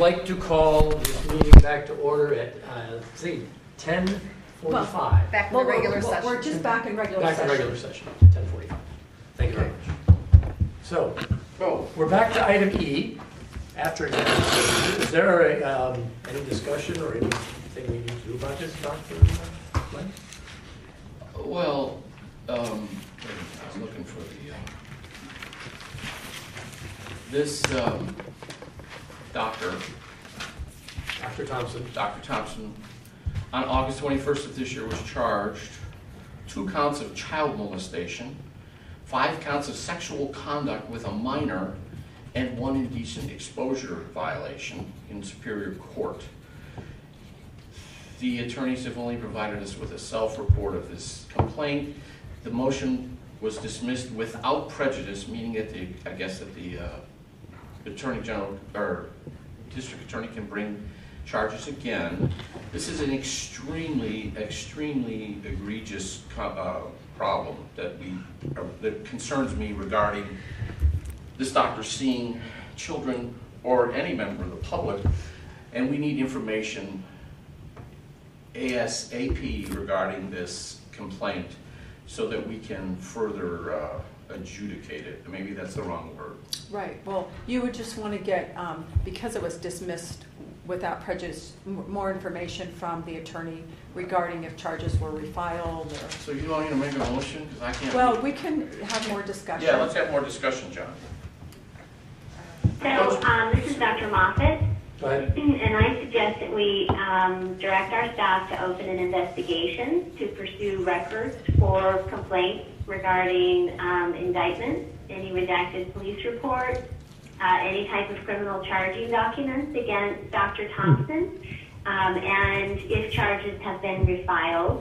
like to call this meeting back to order at, let's see, 10:45. Back in the regular session. We're just back in regular Back session. to regular session, 10:45. Thank you very much. So, we're back to item E, after executive session. Is there any discussion or anything we need to do about this, Dr. Glenn? Well, I was looking for the, this doctor, Dr. Thompson. Dr. Thompson, on August 21st of this year was charged 2 counts of child molestation, 5 counts of sexual conduct with a minor, and 1 indecent exposure violation in Superior Court. The attorneys have only provided us with a self-report of this complaint. The motion was dismissed without prejudice, meaning that I guess that the Attorney General or District Attorney can bring charges again. This is an extremely egregious problem that concerns me regarding this doctor seeing children or any member of the public, and we need information ASAP regarding this complaint so that we can further adjudicate it. Maybe that's the wrong word. Right, well, you would just want to get, because it was dismissed without prejudice, more information from the attorney regarding if charges were refiled or... So you want me to make a motion? Because I can't... Well, we can have more discussion. Yeah, let's have more discussion, John. So this is Dr. Moffitt, Go ahead. and I suggest that we direct our staff to open an investigation to pursue records for complaints regarding indictments, any redacted police reports, any type of criminal charging documents against Dr. Thompson, and if charges have been refiled.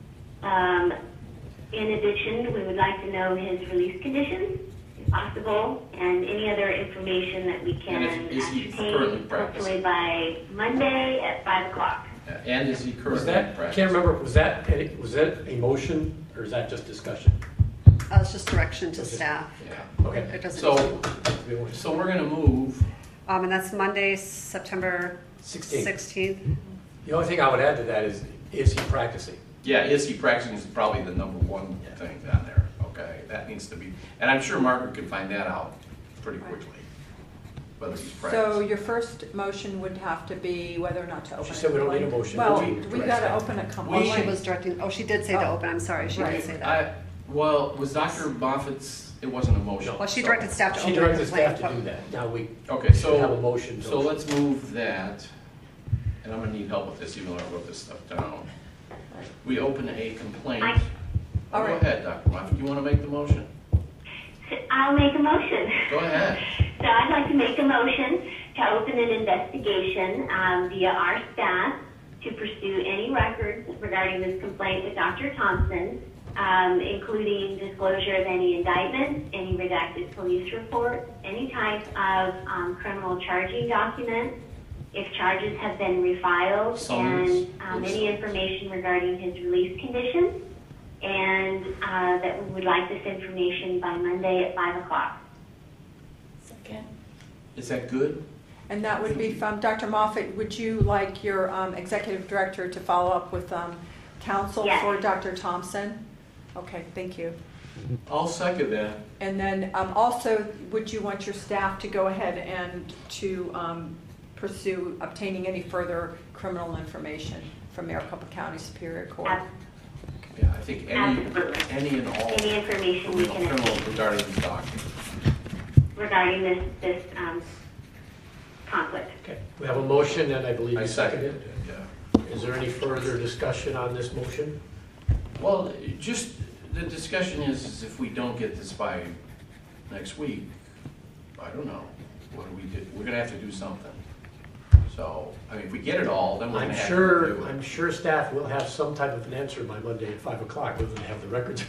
In addition, we would like to know his release conditions, if possible, and any other information that we can And is he currently ascertain, practicing? hopefully by Monday at 5 o'clock. And is he Was currently that, I practicing? can't remember, was that a motion or is that just discussion? It's just direction to staff. Yeah. Okay. It doesn't. So we're going to move. And that's Monday, September 16th. 16th. The only thing I would add to that is he practicing? Yeah, is he practicing is probably the #1 thing down there. Okay, that needs to be, and I'm sure Margaret can find that out pretty quickly. Whether he's So practicing. your first motion would have to be whether or not to open She a said we don't need a complaint. motion. Well, We we direct got to staff. open a Oh, complaint. she was directing, she did say to Oh. open, I'm sorry, she Right. did say that. Well, was Dr. Moffitt's? It wasn't a motion. Well, she so- directed staff to She open a directed staff to complaint. do that. Now we Okay, should have a so motion. so let's move that, and I'm going to need help with this, even though I wrote this stuff down. We open a complaint. All Go right. ahead, Dr. Moffitt. You want to make the motion? So I'll make a motion. Go ahead. So I'd like to make a motion to open an investigation via our staff to pursue any records regarding this complaint with Dr. Thompson, including disclosure of any indictments, any redacted police reports, any type of criminal charging documents, if charges have been refiled, Summons, and any information regarding his release conditions, and that we would like this information by Monday at 5 o'clock. Second. Is that good? And that would be from Dr. Moffitt. Would you like your executive director to follow up with counsel Yes. for Dr. Thompson? Okay, thank you. I'll second that. And then also, would you want your staff to go ahead and to pursue obtaining any further criminal information from Maricopa County Superior Court? Yeah, I think Absolutely. any and all Any information we can criminal obtain regarding the document. regarding this conflict. Okay, we have a motion and I believe I you seconded seconded it, it. yeah. Is there any further discussion on this motion? Well, just, the discussion is if we don't get this by next week, I don't know, what do we do? We're gonna have to do something. So, I mean, if we get it all, then we're I'm gonna have to do I'm it. sure staff will have some type of an answer by Monday at 5 o'clock, whether they have the records.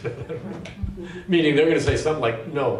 Meaning they're gonna say something like, no.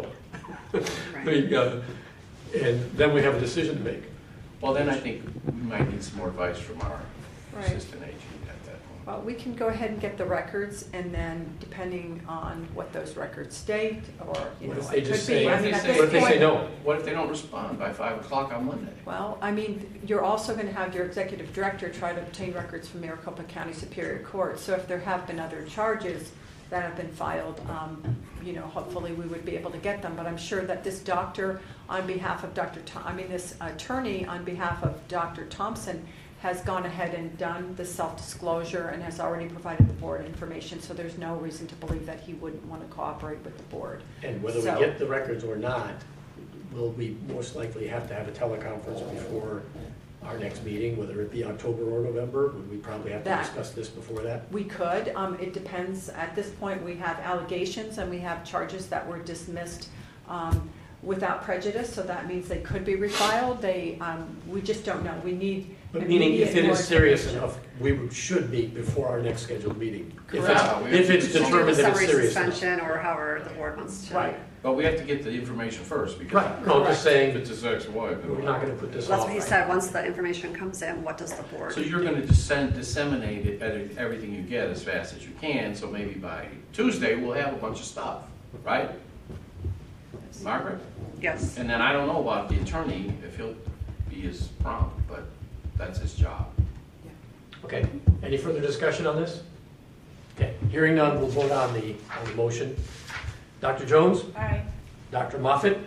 And then we have a decision to make. Well, then I think we might need some more advice from our Right. assistant AG at that point. Well, we can go ahead and get the records, and then depending on what those records state, or, you What know, if they it just could be, say, I mean, at what this what if they say point. no? What if they don't respond by 5 o'clock on Monday? Well, I mean, you're also going to have your executive director try to obtain records from Maricopa County Superior Court. So if there have been other charges that have been filed, you know, hopefully we would be able to get them. But I'm sure that this doctor, on behalf of this attorney on behalf of Dr. Thompson, has gone ahead and done the self-disclosure and has already provided the board information. So there's no reason to believe that he wouldn't want to cooperate with the board. And whether we So- get the records or not, will we most likely have to have a teleconference before our next meeting, whether it be October or November? Would we probably have to That- discuss this before that? We could, it depends, at this point, we have allegations and we have charges that were dismissed without prejudice, so that means they could be refiled, we just don't know, we need But meaning if immediate it more is serious information. enough, we should be before our next scheduled meeting. If Correct. it's- If it's We'll do determined the that it's summary serious enough. suspension or however the board wants to. Right, But we have to get the information first, because Right, no, I'm just if saying, it's his ex-wife. we're not gonna put this That's off. what he said, once the information comes in, what does the board? So you're gonna disseminate it, everything you get as fast as you can, so maybe by Tuesday, we'll have a bunch of stuff, right? Margaret? Yes. And then I don't know about the attorney, if he'll be as prompt, but that's his job. Okay, any further discussion on this? Okay, hearing none, we'll vote on the motion. Dr. Jones? Aye. Dr. Moffett?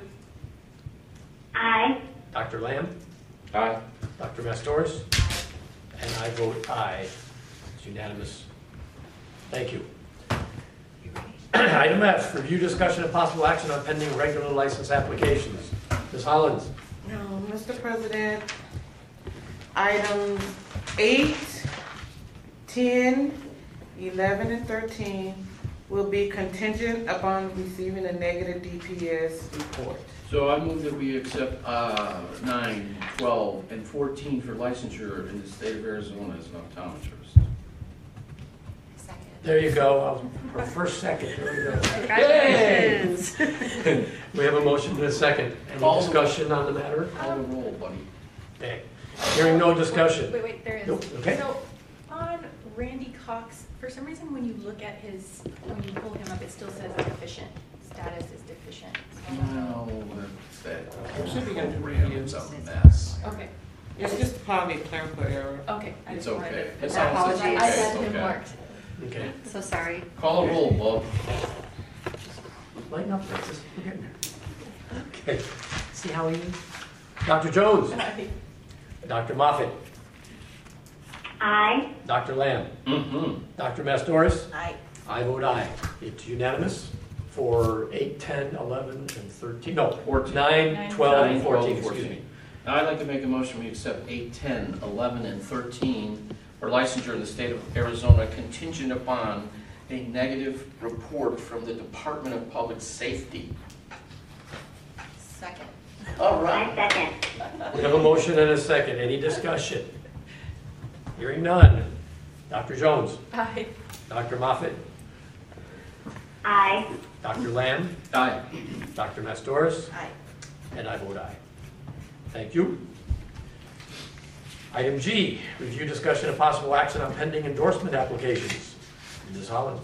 Aye. Dr. Lamb? Aye. Dr. Mastors? And I vote aye. It's unanimous. Thank you. Item F, review discussion of possible action on pending regular license applications. Ms. Hollins? No, Mr. President, items 8, 10, 11, and 13 will be contingent upon receiving a negative DPS report. So I move that we accept 9, 12, and 14 for licensure in the state of Arizona as an optometrist. There you go. Our first second. There we go. Congratulations. We have a motion and a second. Any Call the- discussion on the matter? Call the roll, buddy. Okay. Hearing no discussion. Wait, there is. Nope, okay. So on Randy Cox, for some reason, when you look at when you pull him up, it still says deficient. Status is deficient. So I don't know. No, that's that. It should be under Rand's a mess. Okay, It's just probably a clerical error. okay. I It's just wanted okay. to- It sounds it's okay. Apologies. I It's had him okay. marked. Okay. So sorry. Call the roll, Bob. Lighten up, Francis. We're getting there. Okay. See how he is? Dr. Jones? Dr. Moffett? Aye. Dr. Lamb? Mm-hmm. Dr. Mastoris? Aye. I vote aye. It's unanimous for 8, 10, 11, and 13. No, 14. 9, 12, and 14, 14. excuse me. Now, I'd like to make a motion, we accept 8, 10, 11, and 13 for licensure in the state of Arizona contingent upon a negative report from the Department of Public Safety. Second. All I second. We have a motion and a second. Any discussion? Hearing none. Dr. Jones? Aye. Dr. Moffett? Aye. Dr. Lamb? Aye. Dr. Mastoris? Aye. And I vote aye. Thank you. Item G, review discussion of possible action on pending endorsement applications. Ms. Hollins?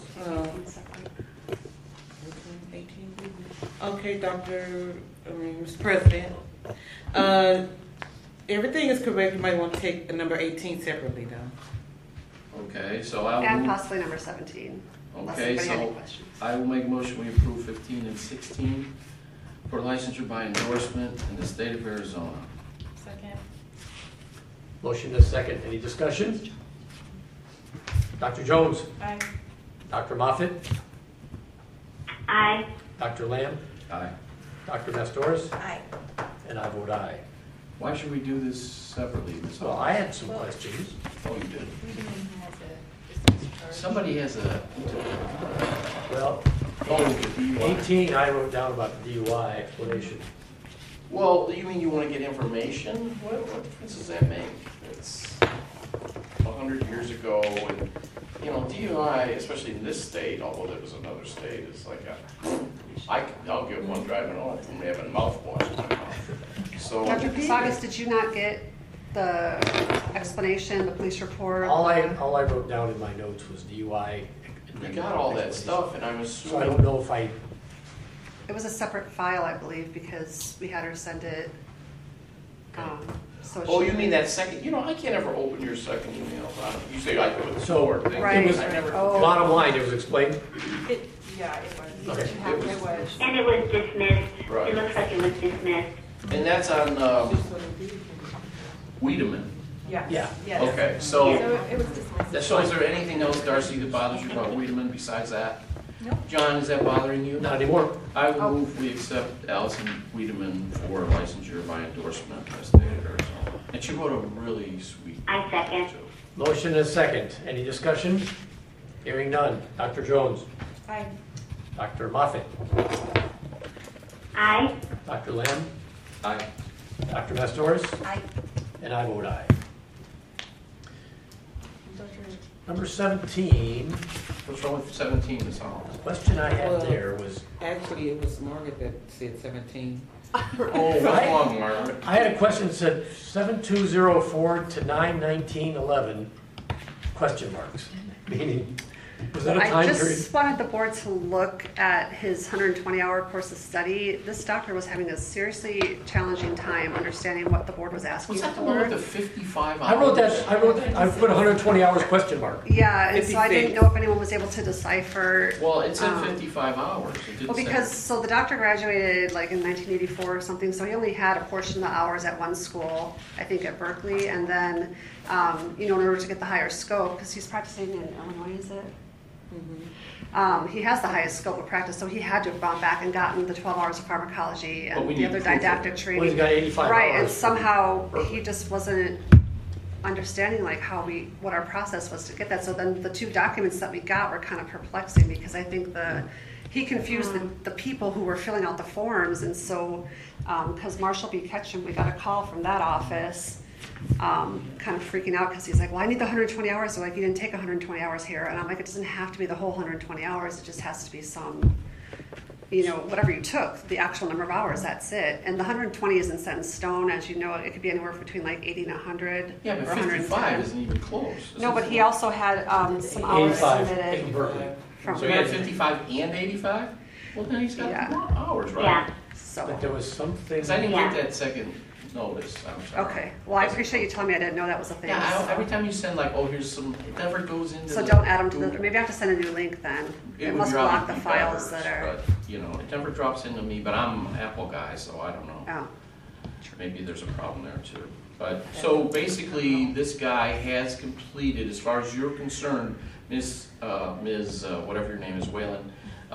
18. Okay, Mr. President. Everything is correct. You might want to take number 18 separately, though. Okay, so I'll And move, possibly number 17. Unless okay, anybody had any so questions. I will make a motion, we approve 15 and 16 for licensure by endorsement in the state of Arizona. Second. Motion is second. Any discussion? Dr. Jones? Aye. Dr. Moffett? Aye. Dr. Lamb? Aye. Dr. Mastoris? Aye. And I vote aye. Why should we do this separately, Ms. So I had some questions. Oh, you did. Somebody. Somebody has a, Well, oh, the DUI. 18, I wrote down about the DUI explanation. Well, you mean you want to get information? What difference does that make? It's 100 years ago, and, you know, DUI, especially in this state, although there was another state, is like I'll get one driving off from having mouthwash in my mouth. So, Dr. Casagos, did you not get the explanation, the police report. All I wrote down in my notes was DUI. You got all that stuff, and I'm So I assuming. don't know if I, It was a separate file, I believe, because we had her send it. So Oh, she- you mean that second, I can't ever open your second email. You say I put the So, forward thing. Right. it was, I never. Oh. bottom line, it was explained. Yeah, it was. Okay. It was. And it was dismissed. Right. It looks like it was dismissed. And that's on Wiedemann. Yes. Yeah. Yes. Okay, So so, it was dismissed. so is there anything else, Darcy, that bothers you about Wiedemann besides that? No. John, is that bothering you? Not anymore. I would Oh. move we accept Allison Wiedemann for licensure by endorsement as stated or so. And she wrote a really sweet. I second. Motion and a second. Any discussion? Hearing none. Dr. Jones? Aye. Dr. Moffett? Aye. Dr. Lamb? Aye. Dr. Mastoris? I, And I vote aye. Number 17, What's wrong with 17, Ms. Holland? the question I had Well- there was, Actually, it was Margaret that said 17. oh, Come I, along, Margaret. I had a question that said 7204 to 91911, question marks, meaning, was that a I time period? just wanted the board to look at his 120-hour course of study. This doctor was having a seriously challenging time understanding what the board was asking Was that the one with the for. 55 hours? I wrote that, I put 120 hours question mark. Yeah, and so I 56. didn't know if anyone was able to decipher. Well, it said Um, 55 hours. It didn't Well, say- because, so the doctor graduated like in 1984 or something, so he only had a portion of the hours at one school, I think at Berkeley, and then, in order to get the higher scope, because he's practicing in Illinois, is it? He has the highest scope of practice, so he had to have gone back and gotten the 12 hours of pharmacology But we and the need other proof of didactic it. training. Well, he's got 85 Right, and hours. somehow he Berkeley. just wasn't understanding like what our process was to get that. So then the two documents that we got were kind of perplexing because I think he confused the people who were filling out the forms. And so, because Marshall B. Ketchum, we got a call from that office, kind of freaking out because he's like, well, I need the 120 hours. They're like, you didn't take 120 hours here. And I'm like, it doesn't have to be the whole 120 hours. It just has to be some, whatever you took, the actual number of hours, that's it. And the 120 isn't set in stone. As you know, it could be anywhere between like 80 and 100 Yeah, or but 110. 55 isn't even close. No, but he also had some hours 85 submitted in Berkeley. from So he had Berkeley. 55 and 85? Well, then he's got Yeah. more hours, right? Yeah. So, But there was something, Because I didn't Yeah. get that second notice, I'm sorry. okay. Well, I appreciate you telling me. I didn't know that was a thing. Yeah, so. every time you send like, oh, here's some, it never goes into So the don't add them to Google. maybe I have to send a new link then. It would must probably block the be files better, that are, But, it never drops into me, but I'm an Apple guy, so I don't know. oh, Maybe there's a problem there too. But, so basically, this guy has completed, as far as you're concerned, Ms., whatever your name is, Whalen.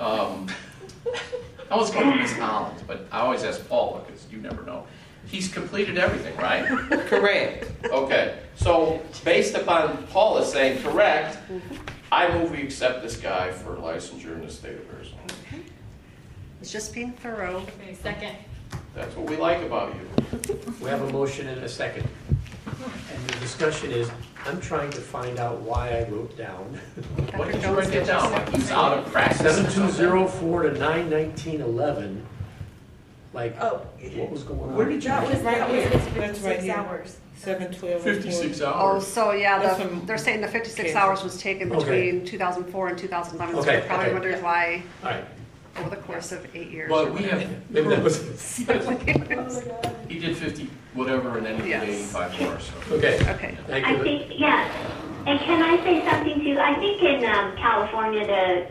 I always call her Ms. Collins, but I always ask Paula, because you never know. He's completed everything, right? Correct. Okay, so based upon Paula saying correct, I move we accept this guy for licensure in the state of Arizona. it's just being thorough. Second. That's what we like about you. we have a motion and a second. And the discussion is, I'm trying to find out why I wrote down What Dr. did you Jones write that did down? just- Like he's out of practice? or something? 7204 to 91911. Like, Oh. what was going on? Where did you? That was Right here. his That's right 56 here. hours. 7/12. 56 Oh, hours. so yeah, That's from they're saying the 56 Kansas. hours was taken Okay. between 2004 and 2011. So Okay, we probably okay. wondered why All right, over the course of 8 years. But or we whatever. have, maybe that was, he did 50 whatever and then he did Yes. 85 more, so. okay, Okay. thank I you. think, yeah. And can I say something too? I think in California,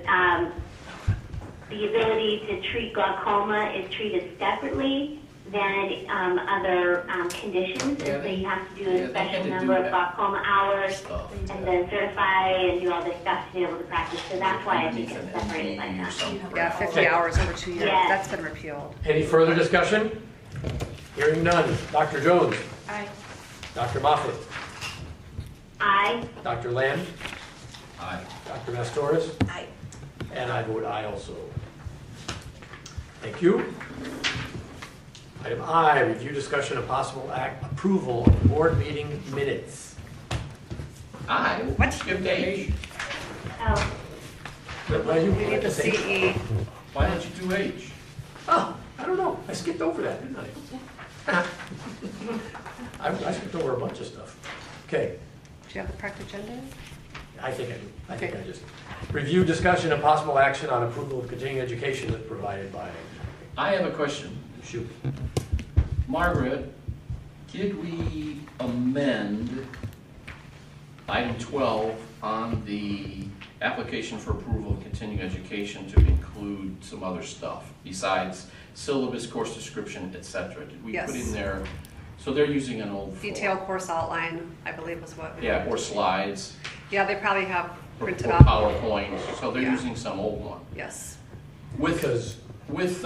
the ability to treat glaucoma is treated separately than other conditions. Yeah, And so you have to do yeah, a they had special to do number of that. glaucoma hours Stuff. and then certify and do all this stuff to be able to practice. So that's why I think Underneath it's an separated like MD or that. some Yeah, crap. 50 hours over 2 years. Yeah. That's been repealed. Any further discussion? Hearing none. Dr. Jones? Aye. Dr. Moffett? Aye. Dr. Lamb? Aye. Dr. Mastoris? Aye. And I vote aye also. Thank you. Item I, review discussion of possible act approval of board meeting minutes. Aye. What? Skipped H. Oh, Why you- We need the CE. Why don't you do H? Oh, I don't know. I skipped over that, didn't I? I skipped over a bunch of stuff. Okay, Do you have the correct agenda? I think I do. I think Okay. I just, review, discussion, and possible action on approval of continuing education as provided by, I have a question. shoot. Margaret, did we amend item 12 on the application for approval of continuing education to include some other stuff besides syllabus, course description, etc.? Did we put Yes. in there, so they're using an old form? Detailed course outline, I believe was what. we Yeah, wanted or to see. slides, Yeah, they probably have or printed off. PowerPoint, so they're Yeah. using some old one. Yes. Because, With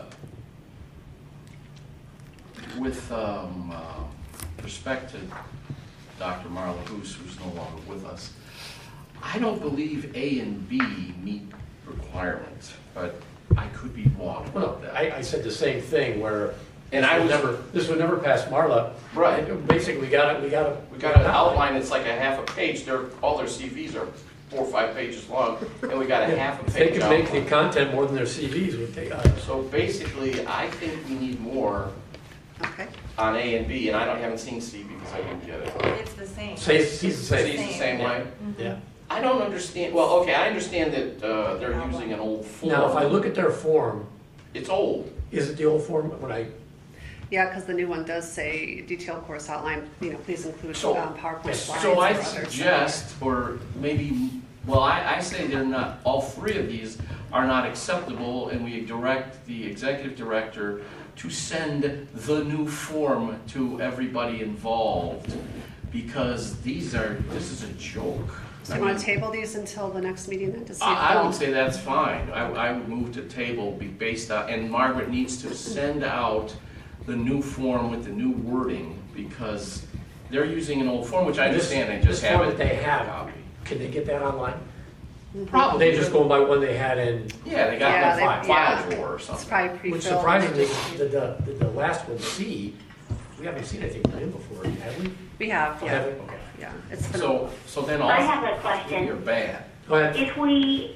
respect to Dr. Marla Hoos, who's no longer with us, I don't believe A and B meet requirements, but I could be wrong about well, that. I said the same thing where. And I was- This would never pass Marla. Right. Basically, we got We got an outline, it's like a half a page, all their CVs are 4 or 5 pages long, and we got a half a If they page could make the outline. content more than their CVs would take. So basically, I think we need more Okay. on A and B, and I haven't seen C because I didn't get it. It's the same. Say, he's the same. It's the same way? Yeah. I don't understand, well, okay, I understand that they're using an old form. Now, if I look at their form, It's old. is it the old form when I, Yeah, because the new one does say detailed course outline, please include So- PowerPoint slides. So I or other suggest, or maybe, well, I say they're not, all three of these are not acceptable, and we direct the executive director to send the new form to everybody involved, because this is a joke. So you want to table these until the next meeting then to see? if I they'll- would say that's fine. I would move to table based on, and Margaret needs to send out the new form with the new wording, because they're using an old form, which I understand, they just this have form it. that they have, can they get that online? Probably. They just go by one they had in, Yeah, they got Yeah, it in they- file yeah. drawer or It's something. probably pre-filled. which surprisingly, the last one, C, we haven't seen anything from him before, have we? We have, Oh, yeah, have we? Okay. yeah. It's been, So then I have all, a question. you're bad. Go ahead. If we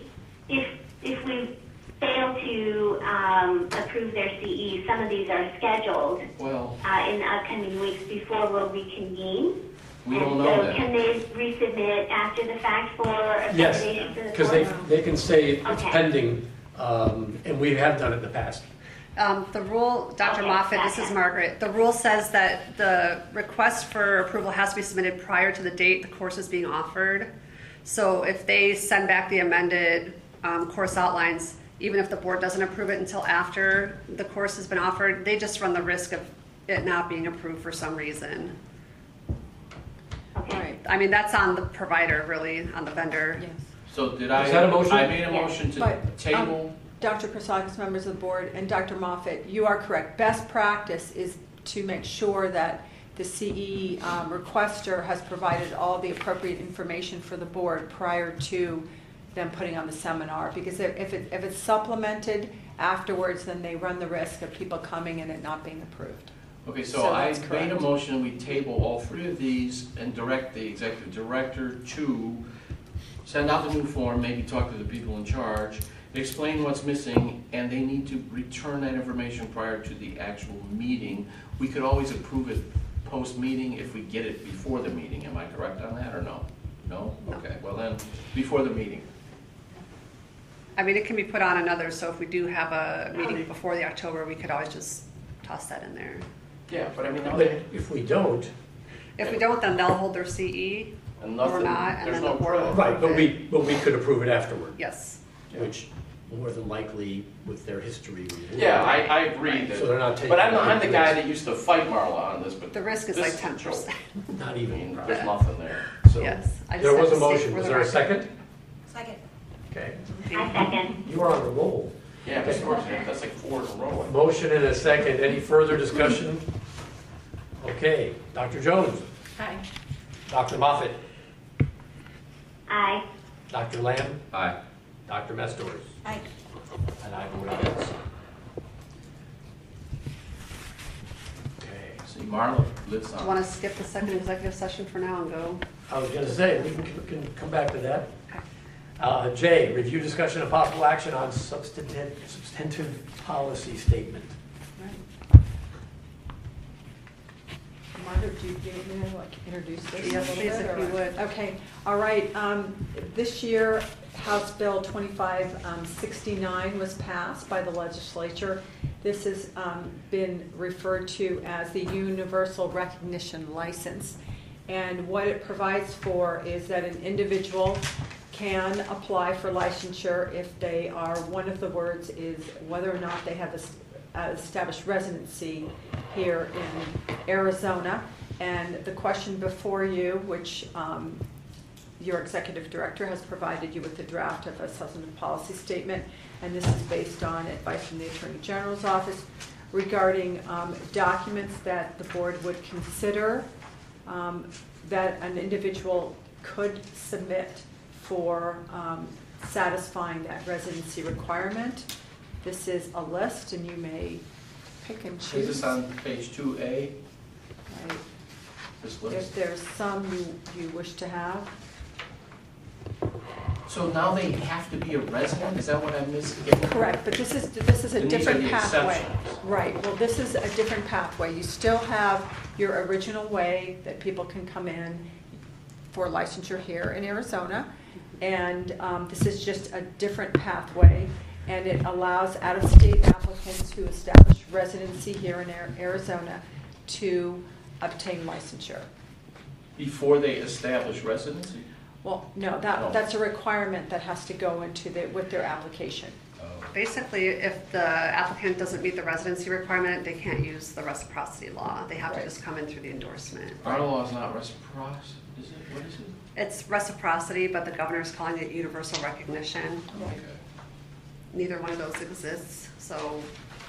fail to approve their CE, some of these are scheduled Well, in the upcoming weeks before we'll reconvene. we don't know So that. can they resubmit after the fact for Yes, accommodation for the because court? they can say it's Okay. pending, and we have done it in the past. the rule, Dr. Okay, Moffat, this is gotcha. Margaret. The rule says that the request for approval has to be submitted prior to the date the course is being offered. So if they send back the amended course outlines, even if the board doesn't approve it until after the course has been offered, they just run the risk of it not being approved for some reason. Okay. Right, I mean, that's on the provider, really, on the vendor. yes. So did Is that a motion? I made a Yes. motion to But, table. Dr. Prasakis, members of the board, and Dr. Moffat, you are correct. Best practice is to make sure that the CE requester has provided all the appropriate information for the board prior to them putting on the seminar. Because if it's supplemented afterwards, then they run the risk of people coming and it not being approved. Okay, so So I that's made a correct. motion, we table all three of these and direct the executive director to send out the new form, maybe talk to the people in charge, explain what's missing, and they need to return that information prior to the actual meeting. We could always approve it post-meeting if we get it before the meeting. Am I correct on that, or no? No? No. Okay, well then, before the meeting. I mean, it can be put on another, so if we do have a meeting before the October, we could always just toss that in there. Yeah, but I mean, But if we don't, If we don't, then they'll hold their CE, and or nothing, not, and there's then no the board will. proof. right, but we could approve it afterward, Yes. which more than likely with their history. we would. Yeah, I agree that. So they're not taking. But I'm the guy risk. that used to fight Marla on this, but. The risk is this like a 10%. joke. Not I mean, even. there's nothing there. So, Yes, I just there have was to a state motion, for was the there a record. second? Second. Okay, I second. you are on the roll. Yeah, of course, yeah, that's like 4 in a row. Motion and a second, any further discussion? Okay, Dr. Jones, Aye. Dr. Moffat, Aye. Dr. Lamb, Aye. Dr. Mestors, Aye. and I vote aye also. Okay, See, Marla lives Do you on. want to skip the second executive session for now and go? I was gonna say, we can come back to that. J, review discussion of possible action on substantive policy statement. Rhonda, do you want me to like introduce this? Yes, a little please, bit, if you or- would. Okay, all right. This year, House Bill 2569 was passed by the legislature. This has been referred to as the Universal Recognition License. And what it provides for is that an individual can apply for licensure if they are, one of the words is whether or not they have established residency here in Arizona. And the question before you, which your executive director has provided you with the draft of a substantive policy statement, and this is based on advice from the Attorney General's office regarding documents that the board would consider that an individual could submit for satisfying that residency requirement. This is a list, and you may pick and choose. Is this on page 2A, Right. this If list? there's some you wish to have. So now they have to be a resident? Is that what I'm missing? Correct, but this is a And these are different the pathway. exceptions. Right, well, this is a different pathway. You still have your original way that people can come in for licensure here in Arizona. And this is just a different pathway, and it allows out-of-state applicants who establish residency here in Arizona to obtain licensure. Before they establish residency? Well, no, No. that's a requirement that has to go into with their application. Basically, if the applicant doesn't meet the residency requirement, they can't use the reciprocity law. They have to Right. just come in through the endorsement. Our law is not reciprocity, is it? What is it? It's reciprocity, but the governor's calling it universal recognition. Okay. Neither one of those exists, so,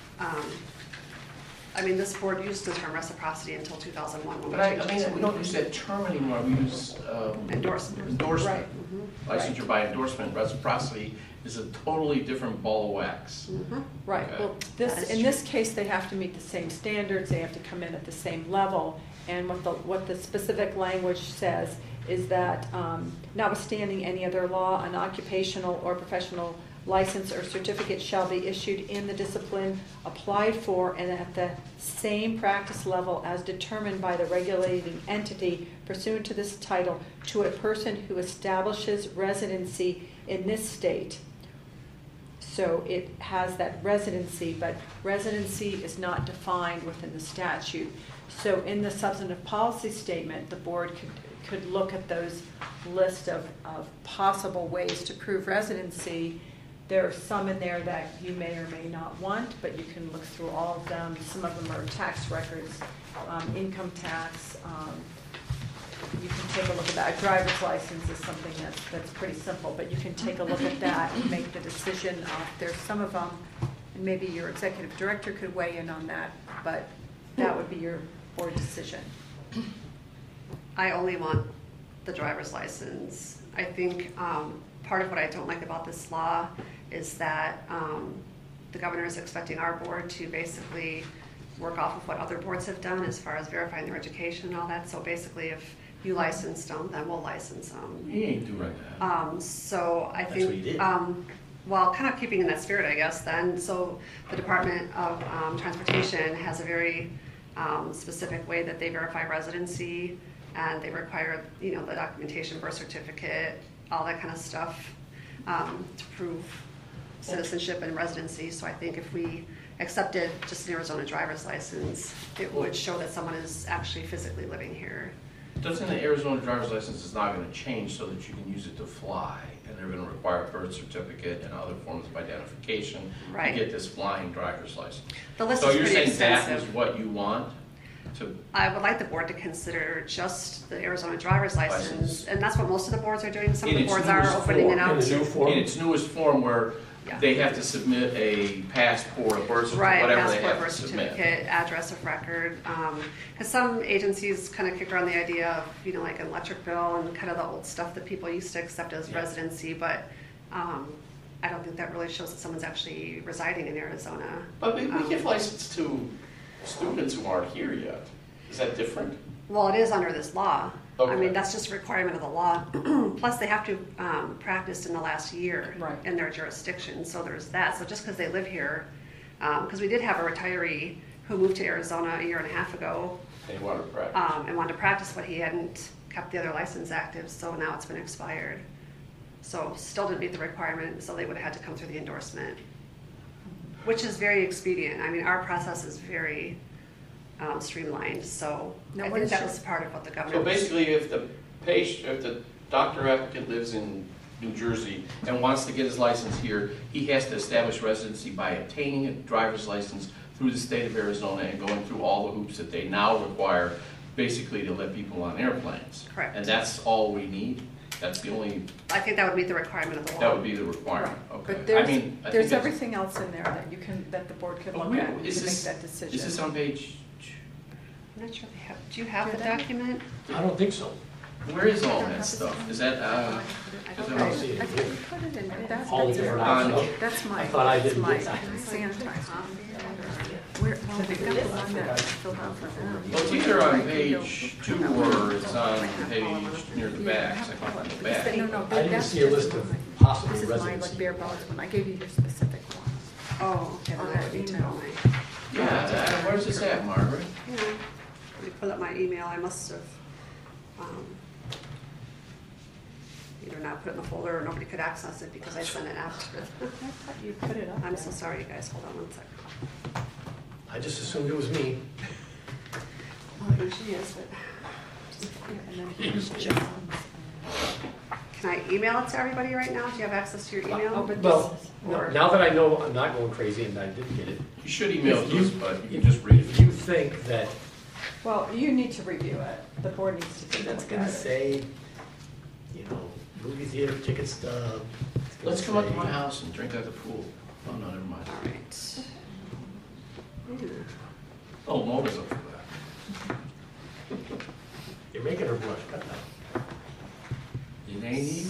I mean, this board used the term reciprocity until 2001 when we But I changed it mean, to we don't use that term anymore, we use endorsement. endorsement. Right. Licensure by endorsement, reciprocity is a totally different ball of wax. Right, Okay. well, That is in true. this case, they have to meet the same standards, they have to come in at the same level. And what the specific language says is that notwithstanding any other law, an occupational or professional license or certificate shall be issued in the discipline applied for and at the same practice level as determined by the regulating entity pursuant to this title to a person who establishes residency in this state. So it has that residency, but residency is not defined within the statute. So in the substantive policy statement, the board could look at those list of possible ways to prove residency. There are some in there that you may or may not want, but you can look through all of them. Some of them are tax records, income tax. You can take a look at that. A driver's license is something that's pretty simple, but you can take a look at that and make the decision. There's some of them, and maybe your executive director could weigh in on that, but that would be your board decision. I only want the driver's license. I think part of what I don't like about this law is that the governor is expecting our board to basically work off of what other boards have done as far as verifying their education and all that. So basically, if you license them, then we'll license them. He ain't doing that. So I That's think, what he did. well, kind of keeping in that spirit, I guess, then. So the Department of Transportation has a very specific way that they verify residency, and they require, the documentation, birth certificate, all that kind of stuff to prove citizenship and residency. So I think if we accepted just an Arizona driver's license, it would show that someone is actually physically living here. Doesn't the Arizona driver's license is not going to change so that you can use it to fly, and they're going to require a birth certificate and other forms of identification Right. to get this flying driver's license. The list So is you're pretty saying that is extensive. what you want to? I would like the board to consider just the Arizona driver's license, License. and that's what most of the boards are doing. Some In of the its boards are newest opening it form. out. In the new form? In its newest form, where Yeah. they have to submit a passport, a birth certificate, Right, whatever they passport, have to birth submit. certificate, address of record. Because some agencies kind of kick around the idea of, like an electric bill and kind of the old stuff that people used to accept as Yeah. residency, but I don't think that really shows that someone's actually residing in Arizona. But we give license to students who aren't here yet. Is that different? Well, it is under this law. I Okay. mean, that's just a requirement of the law. Plus, they have to practice in the last year Right. in their jurisdiction, so there's that. So just because they live here, because we did have a retiree who moved to Arizona a year and a half ago, They want to practice. and wanted to practice, but he hadn't kept the other license active, so now it's been expired. So still didn't meet the requirement, so they would have had to come through the endorsement, which is very expedient. I mean, our process is very streamlined, so Now, I what think is that your- was part of what the governor. So basically, if the doctor applicant lives in New Jersey and wants to get his license here, he has to establish residency by obtaining a driver's license through the state of Arizona and going through all the hoops that they now require, basically to let people on airplanes. Correct. And that's all we need? That's the only, I think that would meet the requirement of the law. that would be the requirement, okay. But I there's, mean, I think there's that's- everything else in there that you can, that the board could Oh, look wait, at to make is this- that decision. Is this on page, I'm not sure if they have, do you have the Do they? document? I don't think so. where is all that stuff? Is that, I I don't don't know. see it I here. think we put it in, that's, All the that's different your- options. that's my, I thought I that's didn't my get that. sanitizer. Where, well, we got the one that filled out for them. well, it's either on page 2 or it's on page near the back, second from the back. No, no, I didn't that's see a just list of mine. possible This is my, like, residency. bare bones one, I gave you your specific one. Oh, okay, On then that that would be email. totally. Yeah, where's this at, Margaret? Yeah, let me pull up my email, I must have, either not put it in the folder or nobody could access it because I sent it after. I thought you put it up I'm there. so sorry, you guys, hold on one second. I just assumed it was me. Well, here she is, but, Here, and then here's John's. can I email it to everybody right now? Do you have access to your email? Oh, but Well, this is, no, now that I know I'm not going crazy and I did get it, You should email If it to us, you- but you can just read if it. you think that well, you need to review it, the board needs to take a that's look gonna at it. say, you know, movie theater ticket stub. it's gonna Let's come up to say- my house and drink at the pool. Oh, no, never mind. All right. Oh, Mona's up for that. You're making her blush, cut that. You need?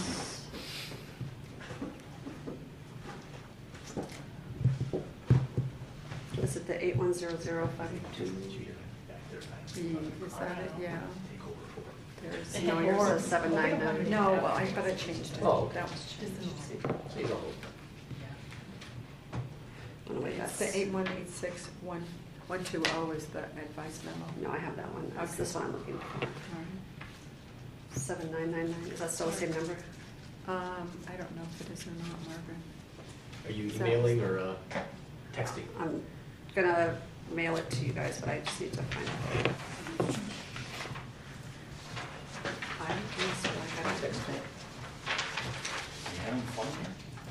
Is it the 8100582? Is that it? Yeah. There's No, yours says 799. No, well, I thought I changed it. Oh. That was changed. Please don't. Oh, wait, It's that's, the 8186120 is the advice memo. no, I have that one. That's Okay. this one I'm looking for. All 7999, is that still the same number? right. I don't know if it is or not, Margaret. Are you Is that- emailing or texting? I'm gonna mail it to you guys, but I just need to find it. I don't think so, I gotta text it. You having fun here?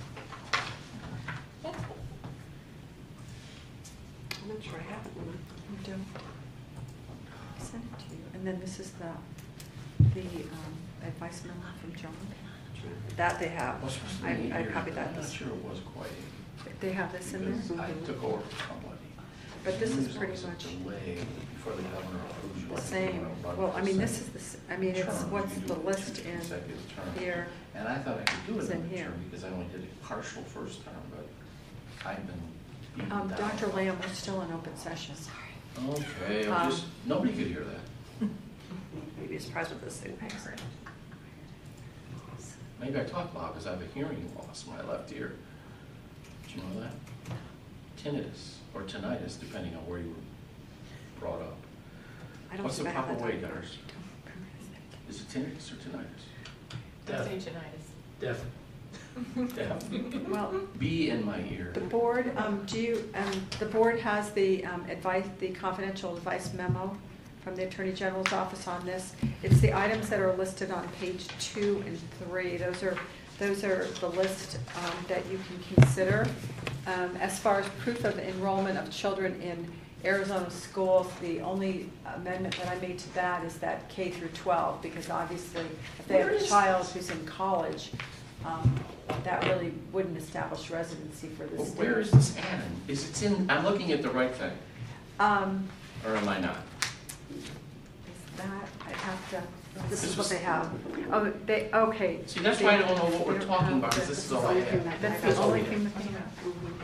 I'm not sure I have it. Lena. You don't. I sent it to you. And then this is the advice memo from John. That they have. What's supposed to I be I here? copied that. I'm not sure it was quite, They have this in because there? I took over for somebody. But this is Usually pretty it's a much delay before the governor approves you. the same. Well, I mean, this is the, I mean, it's Term. what's You the do a list in consecutive term. here. And I thought I could do it It's in in a here. term because I only did a partial first term, but I've been beaten down. Dr. Lamb, we're still in open session. Okay, Um, nobody could hear that. You'd be surprised what this thing pays. Maybe I talk loud because I have a hearing loss in my left ear. Did you know that? Tinnitus or tinnitus, depending on where you were brought up. I don't What's the think I have proper that way, document. Dars? Is it tinnitus or tinnitus? Def, def. Deaf. Well, Bee in my ear. the board, the board has the advice, the confidential advice memo from the Attorney General's office on this. It's the items that are listed on page 2 and 3. Those are the list that you can consider. As far as proof of enrollment of children in Arizona schools, the only amendment that I made to that is that K through 12, because obviously if they have Where a is child this? who's in college, that really wouldn't establish residency for the But state. where is this at? Is it in, I'm looking at the right thing, Um, or am I not? is that, I'd have to. This is what they have. Oh, okay. See, that's why I don't know what They we're don't talking have about, because this. this is all I have. That's That's the all only we have. thing that they have.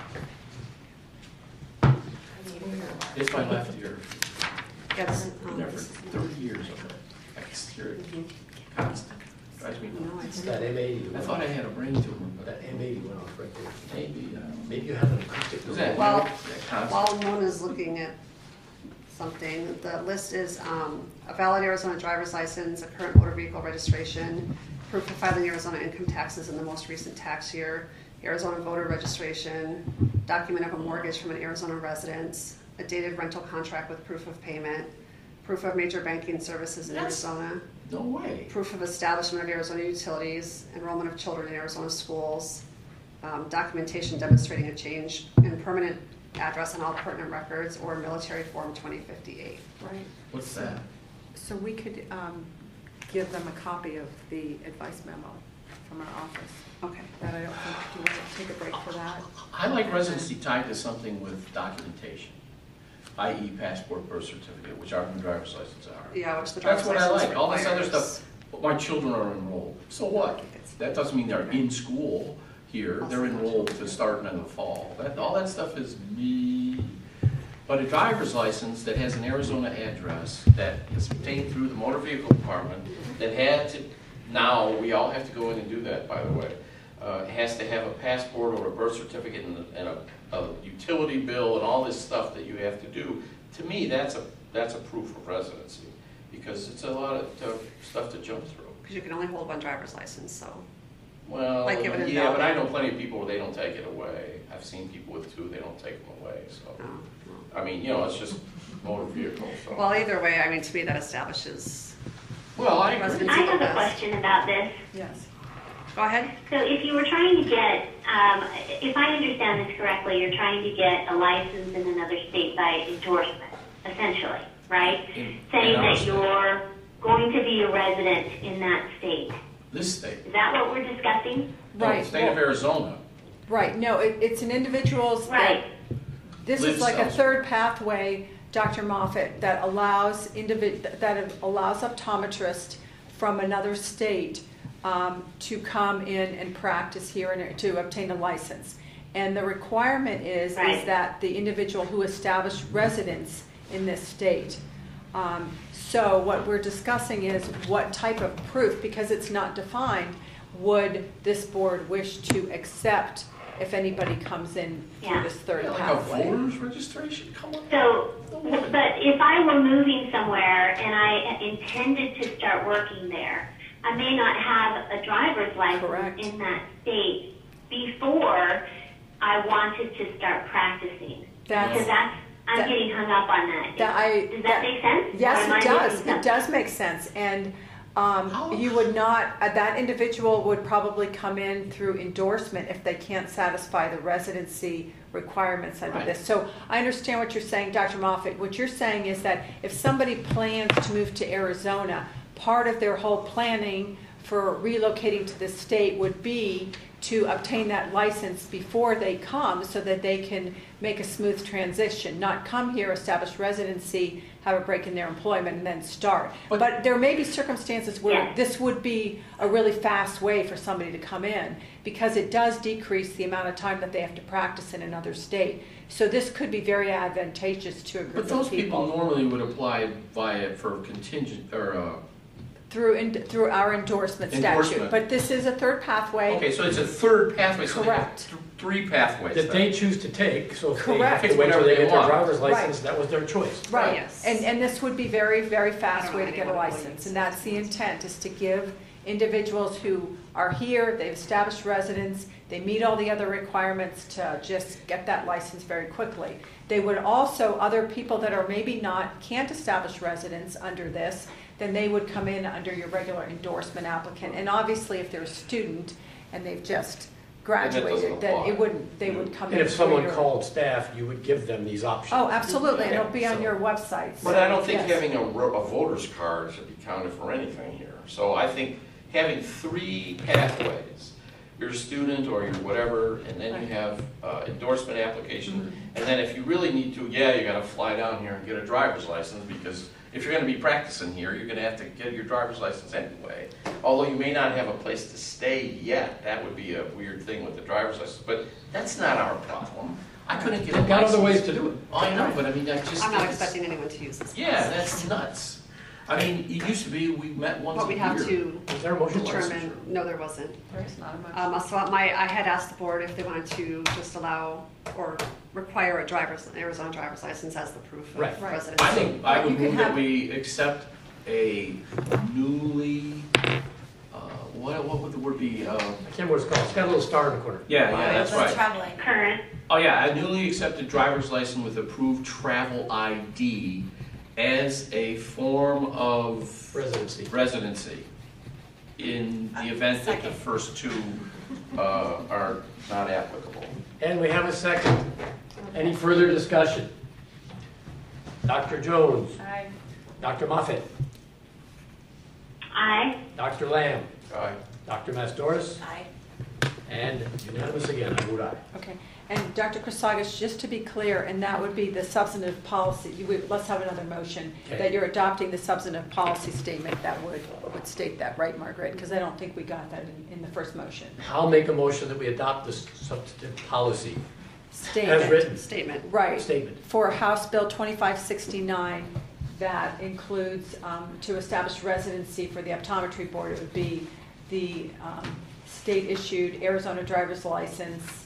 It's my left ear. Yes. Never, 30 years of it. I can hear it constant. Drives me No, nuts. It's that M80. I thought I had a brain tumor, but That M80 went off right there. maybe, Maybe you have an acoustic. is that, Well, that constant? While Mona's looking at something. The list is a valid Arizona driver's license, a current motor vehicle registration, proof of filing Arizona income taxes in the most recent tax year, Arizona voter registration, document of a mortgage from an Arizona residence, a dated rental contract with proof of payment, proof of major banking services in Arizona, No way. proof of establishment of Arizona utilities, enrollment of children in Arizona schools, documentation demonstrating a change in permanent address on all pertinent records, or military form 2058. Right. What's that? So we could give them a copy of the advice memo from our office. Okay. That I don't think, do you want to take a break for that? I like residency tied to something with documentation, i.e. passport, birth certificate, which our new driver's license are. Yeah, which the That's driver's what I license like. All this other requires. stuff, my children are enrolled. So what? That doesn't mean they're in school here. They're enrolled to start in the fall. All that stuff is me. But a driver's license that has an Arizona address that is obtained through the motor vehicle department, that had to, now we all have to go in and do that, by the way, has to have a passport or a birth certificate and a utility bill and all this stuff that you have to do. To me, that's a proof of residency, because it's a lot of stuff to jump through. Because you can only hold one driver's license, so. Well, Like give it a yeah, but I know valid- plenty of people where they don't take it away. I've seen people with two, they don't take them away, so. no, no. I mean, you know, it's just motor vehicle, so. Well, either way, I mean, to me, that establishes. Well, I agree. Residency. I have a question about this. Yes. Go ahead. So if you were trying to get, if I understand this correctly, you're trying to get a license in another state by endorsement, essentially, right? Saying our that state. you're going to be a resident in that state. This state, Is that what we're discussing? no, Right. the state of Arizona. Right, no, it's an individual's that, Right. this Lives is like a elsewhere. third pathway, Dr. Moffat, that allows that allows optometrists from another state to come in and practice here and to obtain a license. And the requirement is Right. that the individual who established residence in this state. So what we're discussing is what type of proof, because it's not defined, would this board wish to accept if anybody comes in through Yeah. this third Yeah, like a pathway? voter's registration, come on. So, but if I were moving somewhere and I intended to start working there, I may not have a driver's license Correct. in that state before I wanted to start practicing. That's- Because I'm that- getting hung up on that. Does that make sense? Or Yes, am I it does. missing It something? does make sense. And you would not, that individual would probably come in through endorsement if they can't satisfy the residency requirements under Right. this. So I understand what you're saying, Dr. Moffat. What you're saying is that if somebody plans to move to Arizona, part of their whole planning for relocating to the state would be to obtain that license before they come so that they can make a smooth transition, not come here, establish residency, have a break in their employment, and then start. But there may be circumstances where Yeah. this would be a really fast way for somebody to come in, because it does decrease the amount of time that they have to practice in another state. So this could be very advantageous to a group But those of people people. normally would apply for contingent, or, Through our endorsement statute. Endorsement. But this is a third pathway. okay, so it's a third pathway, so they have Correct. three pathways That they then. choose to take, so if they Correct. wait till Whatever they they get their want. driver's Right. license, that was their choice. Right, Yes. and this would be very, very fast I don't way know to get a anyone who license, believes and that's the intent, is to give individuals who are here, they've established residence, they meet all the other requirements to just get that license very quickly. They would also, other people that are maybe can't establish residence under this, then they would come in under your regular endorsement applicant. And obviously, if they're a student and they've just graduated, then apply. it wouldn't, they would come in. And if through someone your- called staff, you would give them these options. Oh, absolutely, and it'll be on So- your website. But I don't think Yes. having a voter's card should be counted for anything here. So I think having three pathways, you're a student or you're whatever, and then you have endorsement application, and then if you really need to, yeah, you gotta fly down here and get a driver's license, because if you're gonna be practicing here, you're gonna have to get your driver's license anyway. Although you may not have a place to stay yet, that would be a weird thing with the driver's license, but that's not our problem. I couldn't get a They've got license. other ways to do it. Oh, I know, but I mean, I just. I'm not think it's- expecting anyone to use this. Yeah, that's nuts. I mean, it used to be, we met once a But year. we have to Is there a motion? determine, no, there wasn't. There's not a motion. So I had asked the board if they wanted to just allow or require Arizona driver's license as the proof of Right. Right. residency. I think I would You can move that have- we accept a newly, what would the word be? I can't remember what it's called. It's got a little star in the corner. Yeah, that's right. Traveling. Current, Oh, yeah, a newly accepted driver's license with approved travel ID as a form of residency in the event that the Second. first two are not applicable. And we have a second. Any further discussion? Dr. Jones, Aye. Dr. Moffett, aye. Dr. Lamb, Aye. Dr. Mastoris, Aye. and unanimous again, I vote aye. Okay, and Dr. Chrysagas, just to be clear, and that would be the substantive policy, let's have another motion, Okay. that you're adopting the substantive policy statement that would state that, right, Margaret? Because I don't think we got that in the first motion. I'll make a motion that we adopt this substantive policy Statement. as written. Statement. Right. Statement. For House Bill 2569, that includes, to establish residency for the optometry board, it would be the state-issued Arizona driver's license,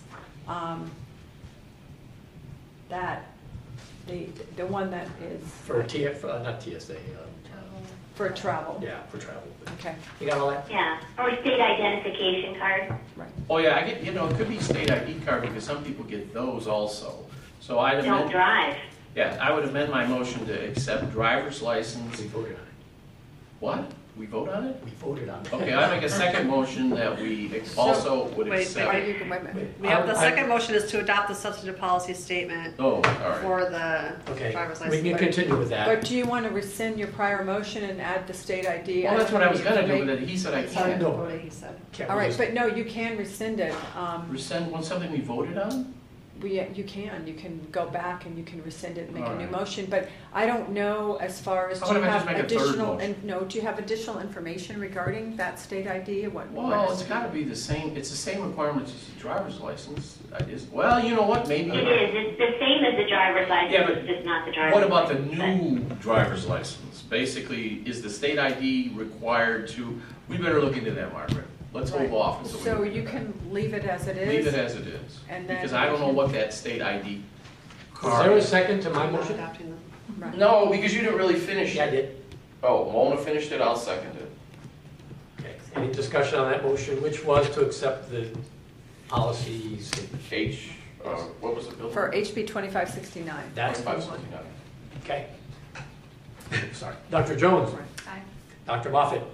that, the one that is For not TSA, for travel. yeah, for travel. Okay, You got all that? Yeah, or state identification card. right. Oh, yeah, I get, it could be state ID card because some people get those also. So I'd Don't amend, drive. yeah, I would amend my motion to accept driver's license. We voted on it. What? We vote on it? We voted on it. Okay, I make a second motion that we also would Wait, accept. Wait a minute. We have the I- second motion is to adopt the substantive policy statement Oh, all right. for the Okay, driver's we license. can continue with that. But do you want to rescind your prior motion and add the state ID? Well, that's what I was gonna do, but All then he said I Sorry, can't. No. voted, he said. Can't we right, just- but no, you can rescind it. Rescind on something we voted on? You can go back and you can rescind it and make a new Alright. motion, but I don't know as far as, How do you about if I have just make a third additional, motion? and no, do you have additional information regarding that state ID? What? Well, it's gotta be the same, it's the same requirements as the driver's license. Well, you know what, maybe. It is, it's the same as the driver's license, Yeah, but it's just not the driver's What about the license. new driver's license? Basically, is the state ID required to, we better look into that, Margaret. Let's hold Right. off until we. So look into you that. can leave it as it is? Leave it as it is. And then Because I don't know we can- what that state ID Is card there a is. second to my Not motion? adopting them. Right. No, because you didn't really finish Yeah, I it. did. Oh, Mona finished it, I'll second it. Okay, any discussion on that motion, which was to accept the policy statement? What was the bill? For HB 2569. That's the one. 2569. Okay. Sorry. Dr. Jones, Aye. Dr. Moffett,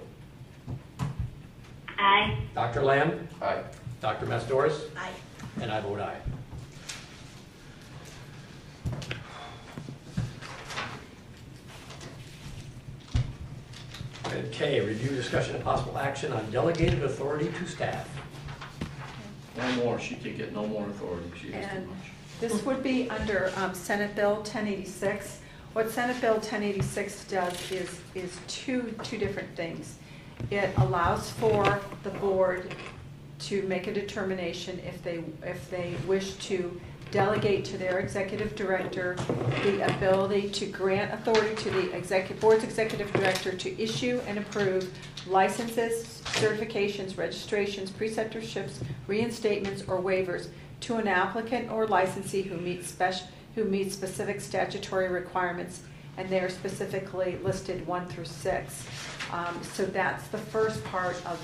Aye. Dr. Lamb, Aye. Dr. Mastoris, Aye. and I vote aye. Okay, review, discussion, and possible action on delegated authority to staff. No more, she could get no more authority, she has too And much. this would be under Senate Bill 1086. What Senate Bill 1086 does is two different things. It allows for the board to make a determination if they wish to delegate to their executive director the ability to grant authority to the board's executive director to issue and approve licenses, certifications, registrations, preceptorships, reinstatements, or waivers to an applicant or licensee who meets specific statutory requirements, and they are specifically listed 1 through 6. So that's the first part of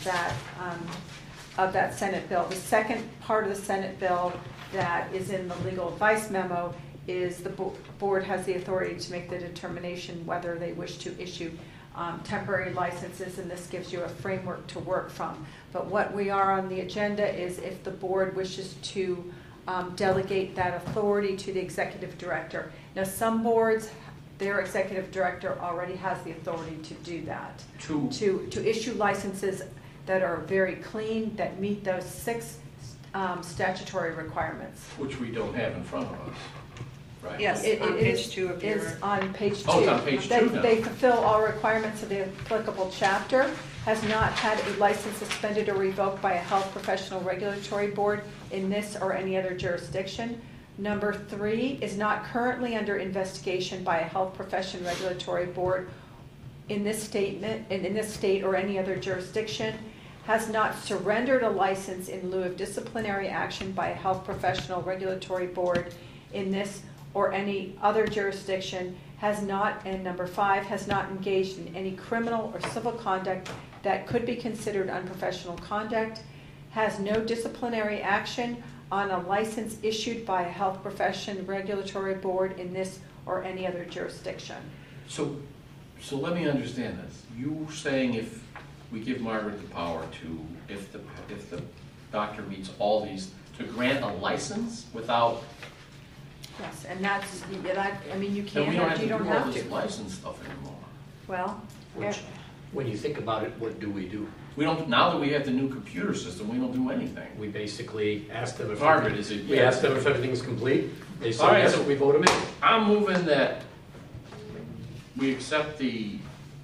that Senate bill. The second part of the Senate bill that is in the legal advice memo is the board has the authority to make the determination whether they wish to issue temporary licenses, and this gives you a framework to work from. But what we are on the agenda is if the board wishes to delegate that authority to the executive director. Now, some boards, their executive director already has the authority to do that, to issue licenses that are very clean, that meet those 6 statutory requirements. Which we don't have in front of us, right? Yes, on page 2 of your. It's on page 2. Oh, it's on page 2 now. They fulfill all requirements of the applicable chapter, has not had a license suspended or revoked by a health professional regulatory board in this or any other jurisdiction. Number 3, is not currently under investigation by a health profession regulatory board in this state or any other jurisdiction, has not surrendered a license in lieu of disciplinary action by a health professional regulatory board in this or any other jurisdiction, has not, and number 5, has not engaged in any criminal or civil conduct that could be considered unprofessional conduct, has no disciplinary action on a license issued by a health profession regulatory board in this or any other jurisdiction. So let me understand this. You saying if we give Margaret the power to, if the doctor meets all these, to grant a license without, Yes, and that's, I mean, you then can we don't or have you to don't do all have this to. license stuff anymore. Well, Which, when you think about it, what do? We don't, now that we have the new computer system, we don't do anything. We basically ask them if. Margaret, is it? We ask them if everything's complete. They say All right, yes, so- we vote them in. I'm moving that we accept we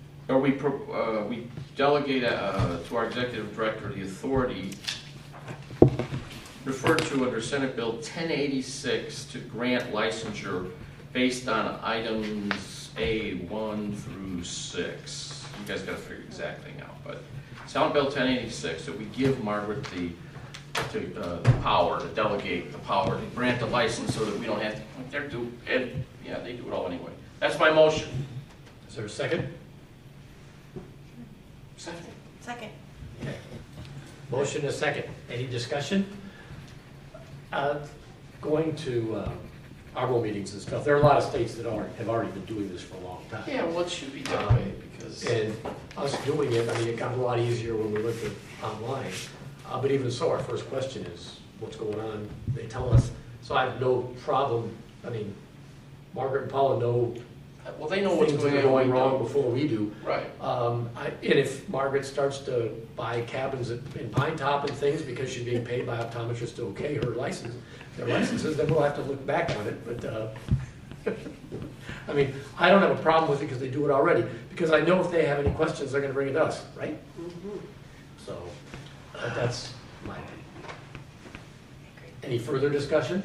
delegate to our executive director the authority referred to under Senate Bill 1086 to grant licensure based on items A1 through 6. You guys gotta figure the exact thing out, but Senate Bill 1086, that we give Margaret the power, to delegate the power to grant the license so that we don't have to, they do it all anyway. That's my motion. Is there a second? Second. Second. Okay. Motion is second. Any discussion? Going to ARBO meetings and stuff, there are a lot of states that have already been doing this for a long time. Yeah, well, it should be that way, because. And us doing it, I mean, it got a lot easier when we looked at online. But even so, our first question is, what's going on? They tell us. So I have no problem, I mean, Margaret and Paula know Well, they know what's things that going are on. going we wrong don't. before we do. Right. And if Margaret starts to buy cabins in Pine Top and things because she's being paid by optometrists to okay their licenses, then we'll have to look back on it, but, I mean, I don't have a problem with it because they do it already, because I know if they have any questions, they're gonna bring it to us, right? So, but that's my opinion. Any further discussion?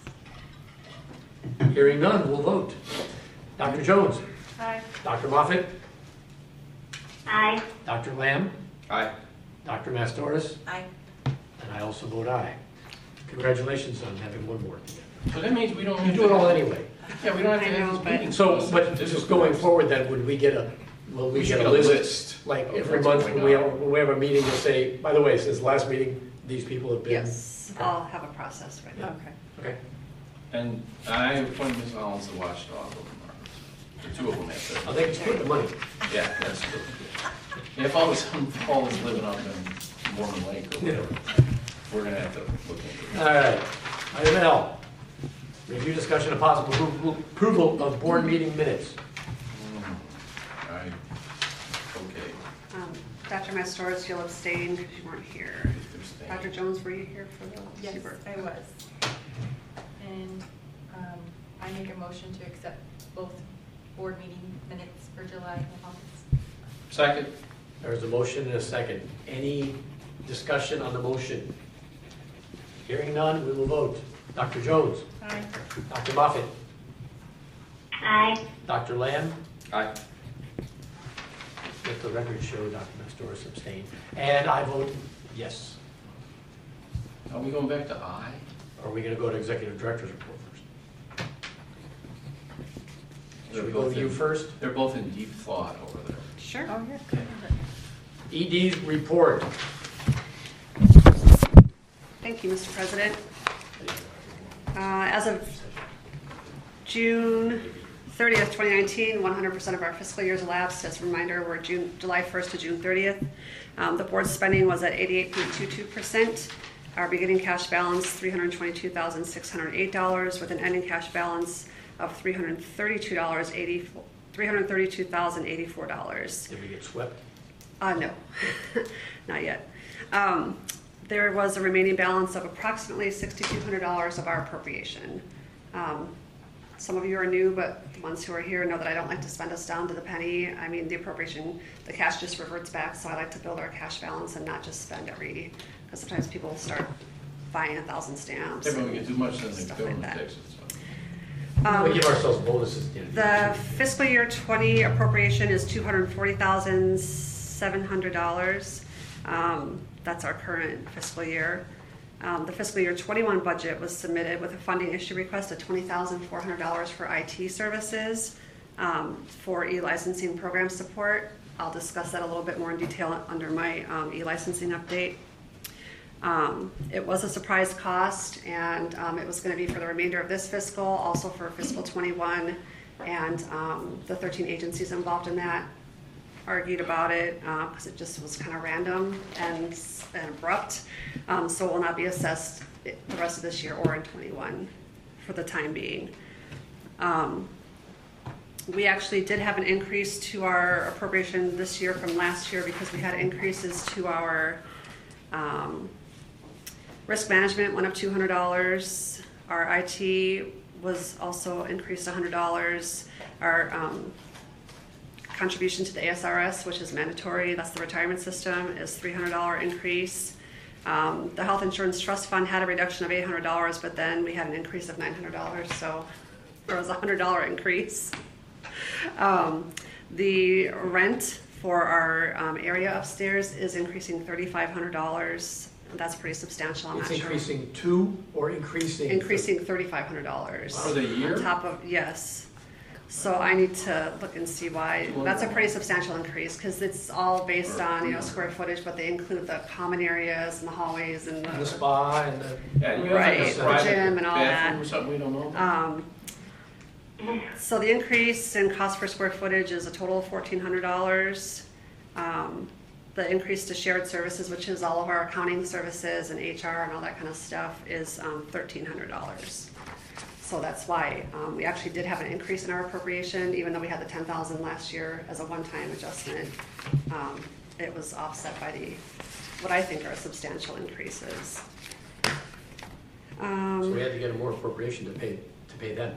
Hearing none, we'll vote. Dr. Jones? Aye. Dr. Moffett? Aye. Dr. Lamb? Aye. Dr. Mastoris? Aye. And I also vote aye. Congratulations on having one more. So that means we don't You have do it all to, anyway. yeah, we don't have to I know, have these but- meetings. So, but just going forward then, would we get will we get a list? Like every month when we have a meeting to say, by the way, since the last meeting, these people have been. Yes, I'll have a process right now. okay. Okay. And I appointed Ms. Collins the watchdog over Margaret. The two of them have I think it's good, the money. to, yeah, that's good. Yeah, if all of a sudden Paul is living up in Mormon Lake or whatever, we're gonna have to look into it. All right. Item L, review discussion of possible approval of board meeting minutes. Alright, okay. Dr. Mastoris, you'll abstain because you weren't here. Dr. Jones, were you here for the Yes, Seabird? I was. And I make a motion to accept both board meeting minutes for July and August. Second? There's a motion and a second. Any discussion on the motion? Hearing none, we will vote. Dr. Jones? Aye. Dr. Moffett? Aye. Dr. Lamb? Aye. Let the record show Dr. Mastoris abstained. And I vote yes. Are we going back to I? Are we going to go to executive director's report first? Should we go both to you in- first? They're both in deep thought over there. Sure. Oh, yeah. ED's report. Thank you, Mr. President. As of June 30th, 2019, 100% of our fiscal years elapsed. As a reminder, we're July 1st to June 30th. The board's spending was at 88.22%. Our beginning cash balance, $322,608, with an ending cash balance of $332,084. Did we get swept? No, not yet. There was a remaining balance of approximately $6,200 of our appropriation. Some of you are new, but the ones who are here know that I don't like to spend us down to the penny. I mean, the appropriation, the cash just reverts back, so I like to build our cash balance and not just spend every, because sometimes people start buying 1,000 stamps. Yeah, but we can do much than the Stuff like government that. takes it, so. We give ourselves bonuses at the end of the year. The fiscal year 20 appropriation is $240,700. That's our current fiscal year. The fiscal year 21 budget was submitted with a funding issue request of $20,400 for IT services for e-licensing program support. I'll discuss that a little bit more in detail under my e-licensing update. It was a surprise cost, and it was going to be for the remainder of this fiscal, also for fiscal 21, and the 13 agencies involved in that argued about it because it just was kind of random and abrupt. So it will not be assessed the rest of this year or in 21 for the time being. We actually did have an increase to our appropriation this year from last year because we had increases to our risk management went up $200. Our IT was also increased $100. Our contribution to the ASRS, which is mandatory, that's the retirement system, is $300 increase. The health insurance trust fund had a reduction of $800, but then we had an increase of $900, so there was a $100 increase. The rent for our area upstairs is increasing $3,500. That's pretty substantial. I'm It's not sure. increasing to or increasing? Increasing $3,500. For the year? On top of, yes. So I need to look and see why. That's a pretty substantial increase because it's all based on, square footage, but they include the common areas and the hallways and And the spa and the. Yeah, and you have Right, like a the private gym and all bathroom that. or something we don't know about? So the increase in cost per square footage is a total of $1,400. The increase to shared services, which is all of our accounting services and HR and all that kind of stuff, is $1,300. So that's why we actually did have an increase in our appropriation, even though we had the $10,000 last year as a one-time adjustment. It was offset by what I think are substantial increases. So we had to get a more appropriation to pay them.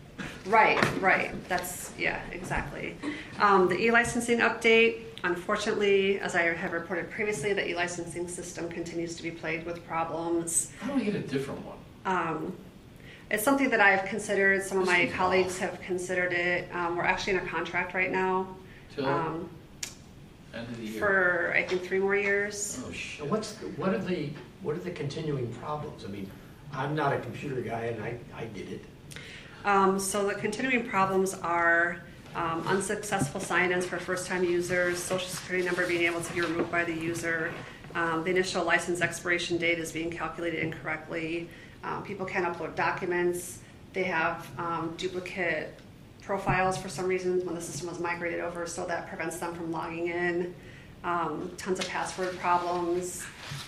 Right, that's, yeah, exactly. The e-licensing update, unfortunately, as I have reported previously, the e-licensing system continues to be plagued with problems. How do we get a different one? It's something that I've considered, some of my This is colleagues awful. have considered it. We're actually in a contract right now Till end of the year? for, I think, 3 more years. Oh, shit. And what are the continuing problems? I mean, I'm not a computer guy and I did it. So the continuing problems are unsuccessful sign-ins for first-time users, social security number being able to be removed by the user, the initial license expiration date is being calculated incorrectly, people can't upload documents, they have duplicate profiles for some reason when the system was migrated over, so that prevents them from logging in, tons of password problems.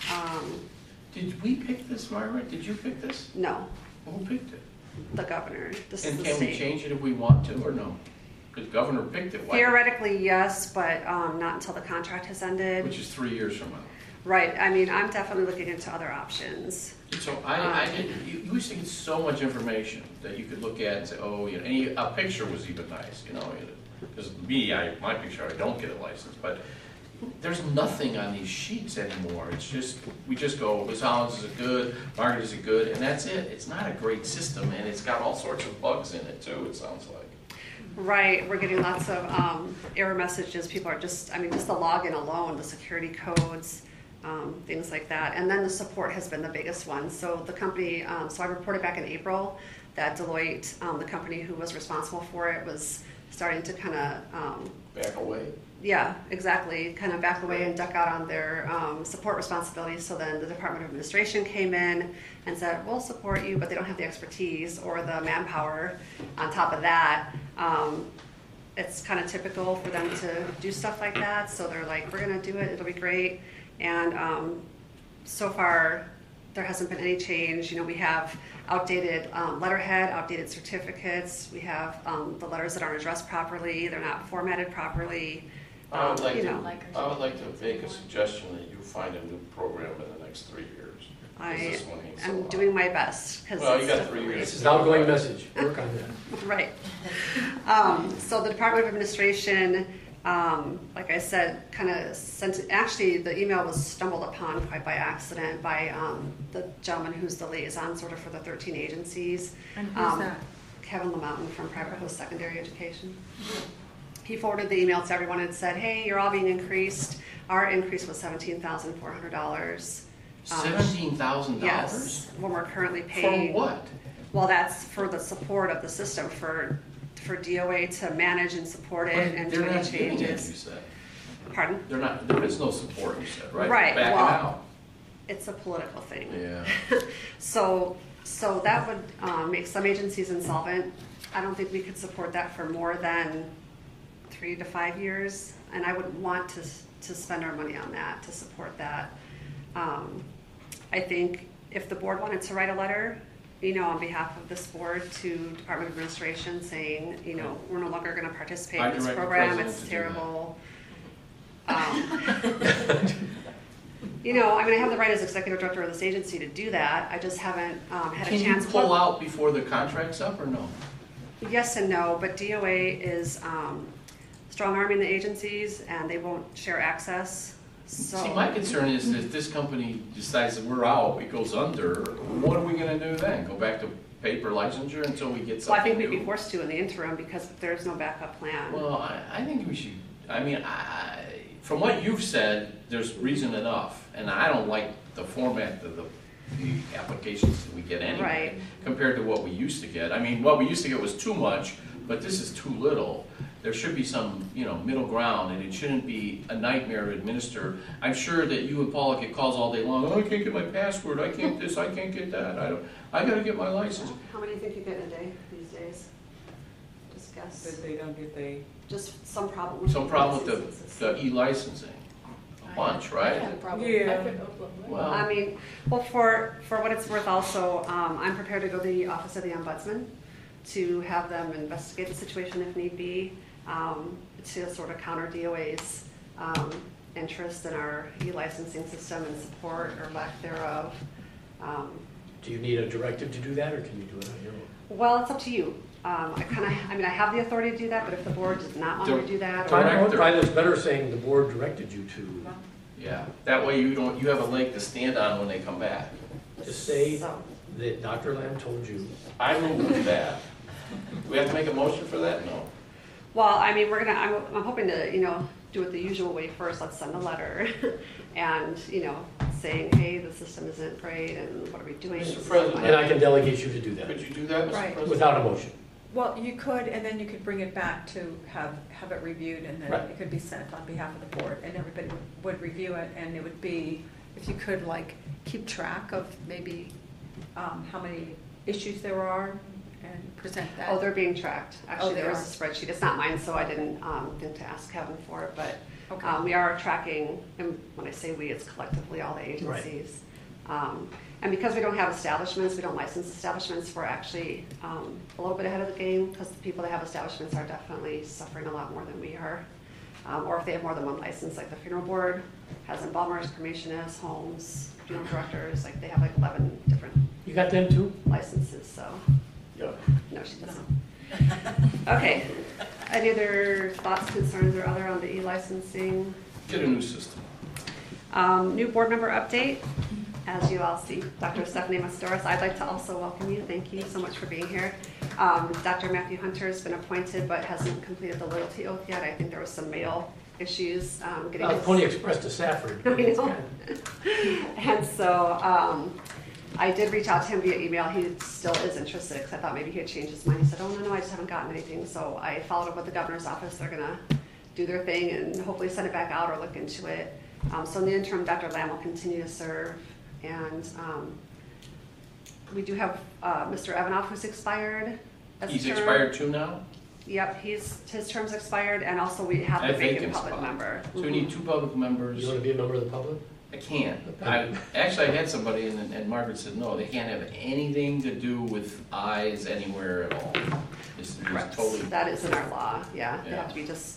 Did we pick this, Margaret? Did you pick this? No, Who picked it? the governor, this is And the can we state. change it if we want to, or no? Because governor picked it, why? Theoretically, yes, but not until the contract has ended. Which is 3 years from now. Right, I mean, I'm definitely looking into other options. So you used to get so much information that you could look at and say, oh, a picture was even nice, because my picture, I don't get a license, but there's nothing on these sheets anymore. It's just, we just go, Ms. Hollins is it good, Margaret is it good, and that's it. It's not a great system, and it's got all sorts of bugs in it too, it sounds like. Right, we're getting lots of error messages. People are just the login alone, the security codes, things like that. And then the support has been the biggest one. So the company, so I reported back in April that Deloitte, the company who was responsible for it, was starting to kind of Back away. yeah, exactly. Kind of back away and duck out on their support responsibilities. So then the Department of Administration came in and said, we'll support you, but they don't have the expertise or the manpower. On top of that, it's kind of typical for them to do stuff like that. So they're like, we're going to do it. It'll be great. And so far, there hasn't been any change. We have outdated letterhead, outdated certificates. We have the letters that aren't addressed properly. They're not formatted properly. I would like you to, know. I would like to make a suggestion that you find a new program in the next 3 years. 'cause I this one ain't so am hot. doing my best. Well, you got 3 years. This is an outgoing message, work on that. Right. So the Department of Administration, like I said, kind of sent, actually the email was stumbled upon quite by accident by the gentleman who's the liaison sort of for the 13 agencies. And who's that? Kevin LaMountain from Private Post-Secondary Education. He forwarded the email to everyone and said, hey, you're all being increased. Our increase was $17,400. $17,000? Yes, when we're currently For paying. what? Well, that's for the support of the system, for DOA to manage and support it and They're do any not giving it, you changes. said. Pardon? There is no support, you said, right? Right, Backing well- out. It's a political thing. Yeah. So that would make some agencies insolvent. I don't think we could support that for more than 3 to 5 years, and I wouldn't want to spend our money on that, to support that. I think if the board wanted to write a letter, on behalf of this board to Department of Administration saying, we're no longer going to participate I in this direct the program, president it's to do terrible. I have the right as executive director of this agency to do that. I just haven't had a Can you chance. pull out before the contract's up or no? Yes and no, but DOA is strong-arming the agencies, and they won't share access. So See, my concern is that if this company decides that we're out, it goes under, what are we gonna do then? Go back to paper licensure until we get Well, I something think we'd be new? forced to in the interim because there's no backup plan. Well, I think we should, from what you've said, there's reason enough, and I don't like the format of the applications that we get anyway, Right. compared to what we used to get. What we used to get was too much, but this is too little. There should be some, middle ground, and it shouldn't be a nightmare to administer. I'm sure that you and Paula get calls all day long, oh, I can't get my password, I can't this, I can't get that, I gotta get my license. How many do you think you get in a day these days? Just guess. That they don't get the, Just some problem. with Some problem with licenses. the e-licensing, a bunch, I right? have a problem. Yeah. I could- Well, For what it's worth also, I'm prepared to go to the Office of the Ombudsman to have them investigate the situation if need be, to sort of counter DOA's interest in our e-licensing system and support or lack thereof. Do you need a directive to do that, or can you do it on your own? Well, it's up to you. I have the authority to do that, but if the board does not want me to do that, or Director. Probably it's better saying the board directed you to, yeah, that way you have a leg to stand on when they come back. just say so. that Dr. Lamb told you. I move with that. Do we have to make a motion for that? No. Well, I'm hoping to, do it the usual way first. Let's send a letter and, saying, hey, the system isn't great and what are we doing? Mr. President. And I can delegate you to do that Could you do that, Mr. Right. President? without a motion. Well, you could, and then you could bring it back to have it reviewed, and then Right. it could be sent on behalf of the board, and everybody would review it, and it would be, if you could, keep track of maybe how many issues there are, and present that. Oh, they're being tracked. Actually, they there is are. a spreadsheet. It's not mine, so I didn't think to ask Kevin for it, but Okay. we are tracking, and when I say we, it's collectively all the agencies. And because we don't have establishments, we don't license establishments, we're actually a little bit ahead of the game because the people that have establishments are definitely suffering a lot more than we are. Or if they have more than one license, like the funeral board has embalmers, cremationists, homes, funeral directors, they have 11 different You got them too? licenses, so. Yeah. No, she doesn't. Okay. Any other thoughts, concerns, or other on the e-licensing? Get a new system. New board member update. As you all see, Dr. Stephanie Mastoris, I'd like to also welcome you. Thank you so much for being here. Dr. Matthew Hunter has been appointed but hasn't completed the loyalty oath yet. I think there was some mail issues getting his... Pony Express to Safford. I know. And so I did reach out to him via email. He still is interested because I thought maybe he had changed his mind. He said, oh, no, I just haven't gotten anything. So I followed up with the governor's office. They're going to do their thing and hopefully send it back out or look into it. So in the interim, Dr. Lamb will continue to serve. And we do have Mr. Evanoff, who's expired. as a He's term. expired too now? Yep, his term's expired, and also we have the That vacant vacant public spot. member. So we need two public members. You want to be a member of the public? I can't. Actually, I had somebody, and Margaret said, no, they can't have anything to do with eyes anywhere at all. It's Correct. totally. That is in our law, yeah. They Yeah. have to be just,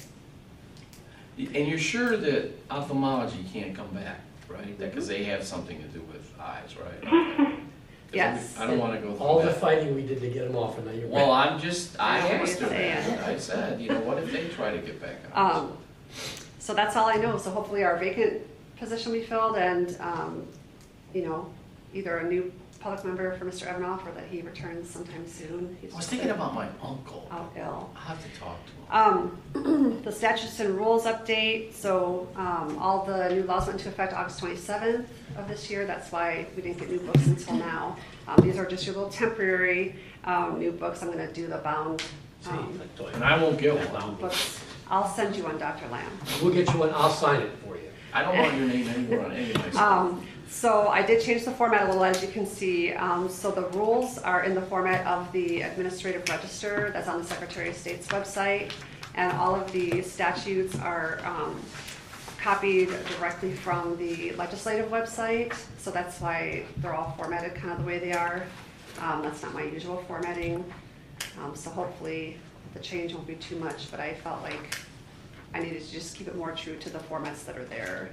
And you're sure that ophthalmology can't come back, right? Because they have something to do with eyes, right? 'Cause Yes. I don't want to go All through the that. fighting we did to get them off, and now you're Well, back. I I know what asked you're her that. saying. I said, what if they try to get back on? so that's all I know. So hopefully our vacant position will be filled and, either a new public member for Mr. Evanoff, or that he returns sometime soon. He's I was just thinking been about my uncle. out ill. I'll have to talk to him. The statutes and rules update, so all the new laws went into effect August 27th of this year. That's why we didn't get new books until now. These are just your little temporary new books. I'm going to do the bound See, I told you. And I won't get one. Bound. books. I'll send you one, Dr. Lamb. We'll get you one, I'll sign it for you. I don't want your name anywhere on any of my stuff. So I did change the format a little, as you can see. So the rules are in the format of the administrative register that's on the Secretary of State's website. And all of the statutes are copied directly from the legislative website. So that's why they're all formatted kind of the way they are. That's not my usual formatting. So hopefully the change won't be too much, but I felt like I needed to just keep it more true to the formats that are there.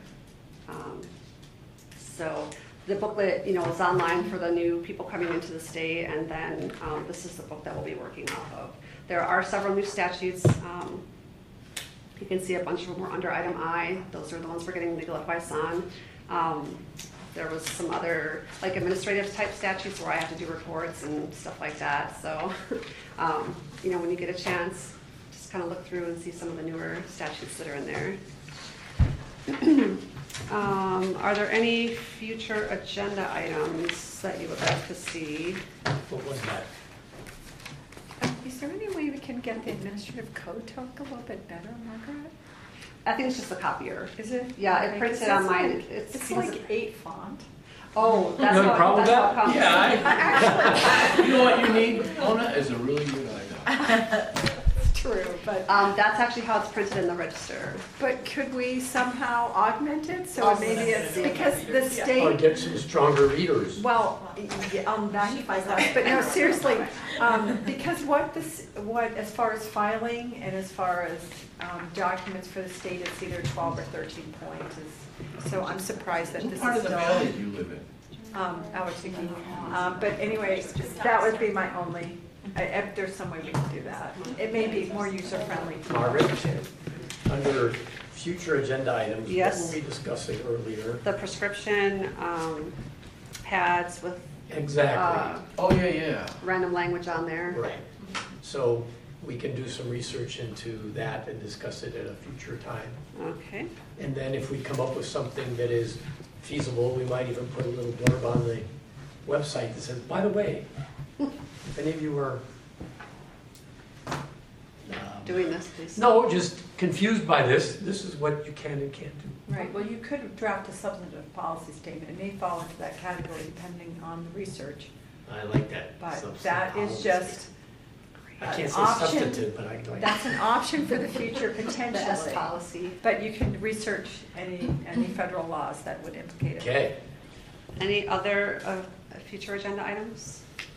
So the booklet, you know, is online for the new people coming into the state, and then this is the book that we'll be working off of. There are several new statutes. You can see a bunch of them were under item I. Those are the ones we're getting legal advice on. There was some other, like, administrative type statutes where I have to do reports and stuff like that. So, you know, when you get a chance, just kind of look through and see some of the newer statutes that are in there. Are there any future agenda items that you would like to see? What was that? Is there any way we can get the administrative code to look a little bit better, Margaret? I think it's just the copier. Is it? Yeah, it Okay, prints 'cause it on it's mine. like- It's It's because like 8 font. Oh, that's You have a how, problem that's with how it comes. Yeah, you know what you need, Mona, is a really good idea. It's true, but, That's actually how it's printed in the register. but could we somehow augment it so maybe it's, because the Or state, get some stronger readers. well, I'll magnify that, but no, seriously, because what, as far as filing and as far as documents for the state, it's either 12 or 13 points. So I'm surprised that What this part is of the still. valley do you live in? Awachiki. But anyway, that would be my only, if there's some way we can do that. It may be more user-friendly. Margaret, under future agenda items, what Yes. were we discussing earlier? The prescription pads with Exactly, Oh, yeah. random language on there. right. So we can do some research into that and discuss it at a future time. Okay. And then if we come up with something that is feasible, we might even put a little blurb on the website that says, by the way, if any of you are Doing this, please. no, just confused by this, this is what you can and can't do. Right, well, you could draft a substantive policy statement. It may fall into that category depending on the research. I like that. But substantive that is policy. just I can't an say option. substantive, but I like. That's an option for the future The S potentially. policy. But you can research any federal laws that would implicate it. Okay, Any other future agenda items?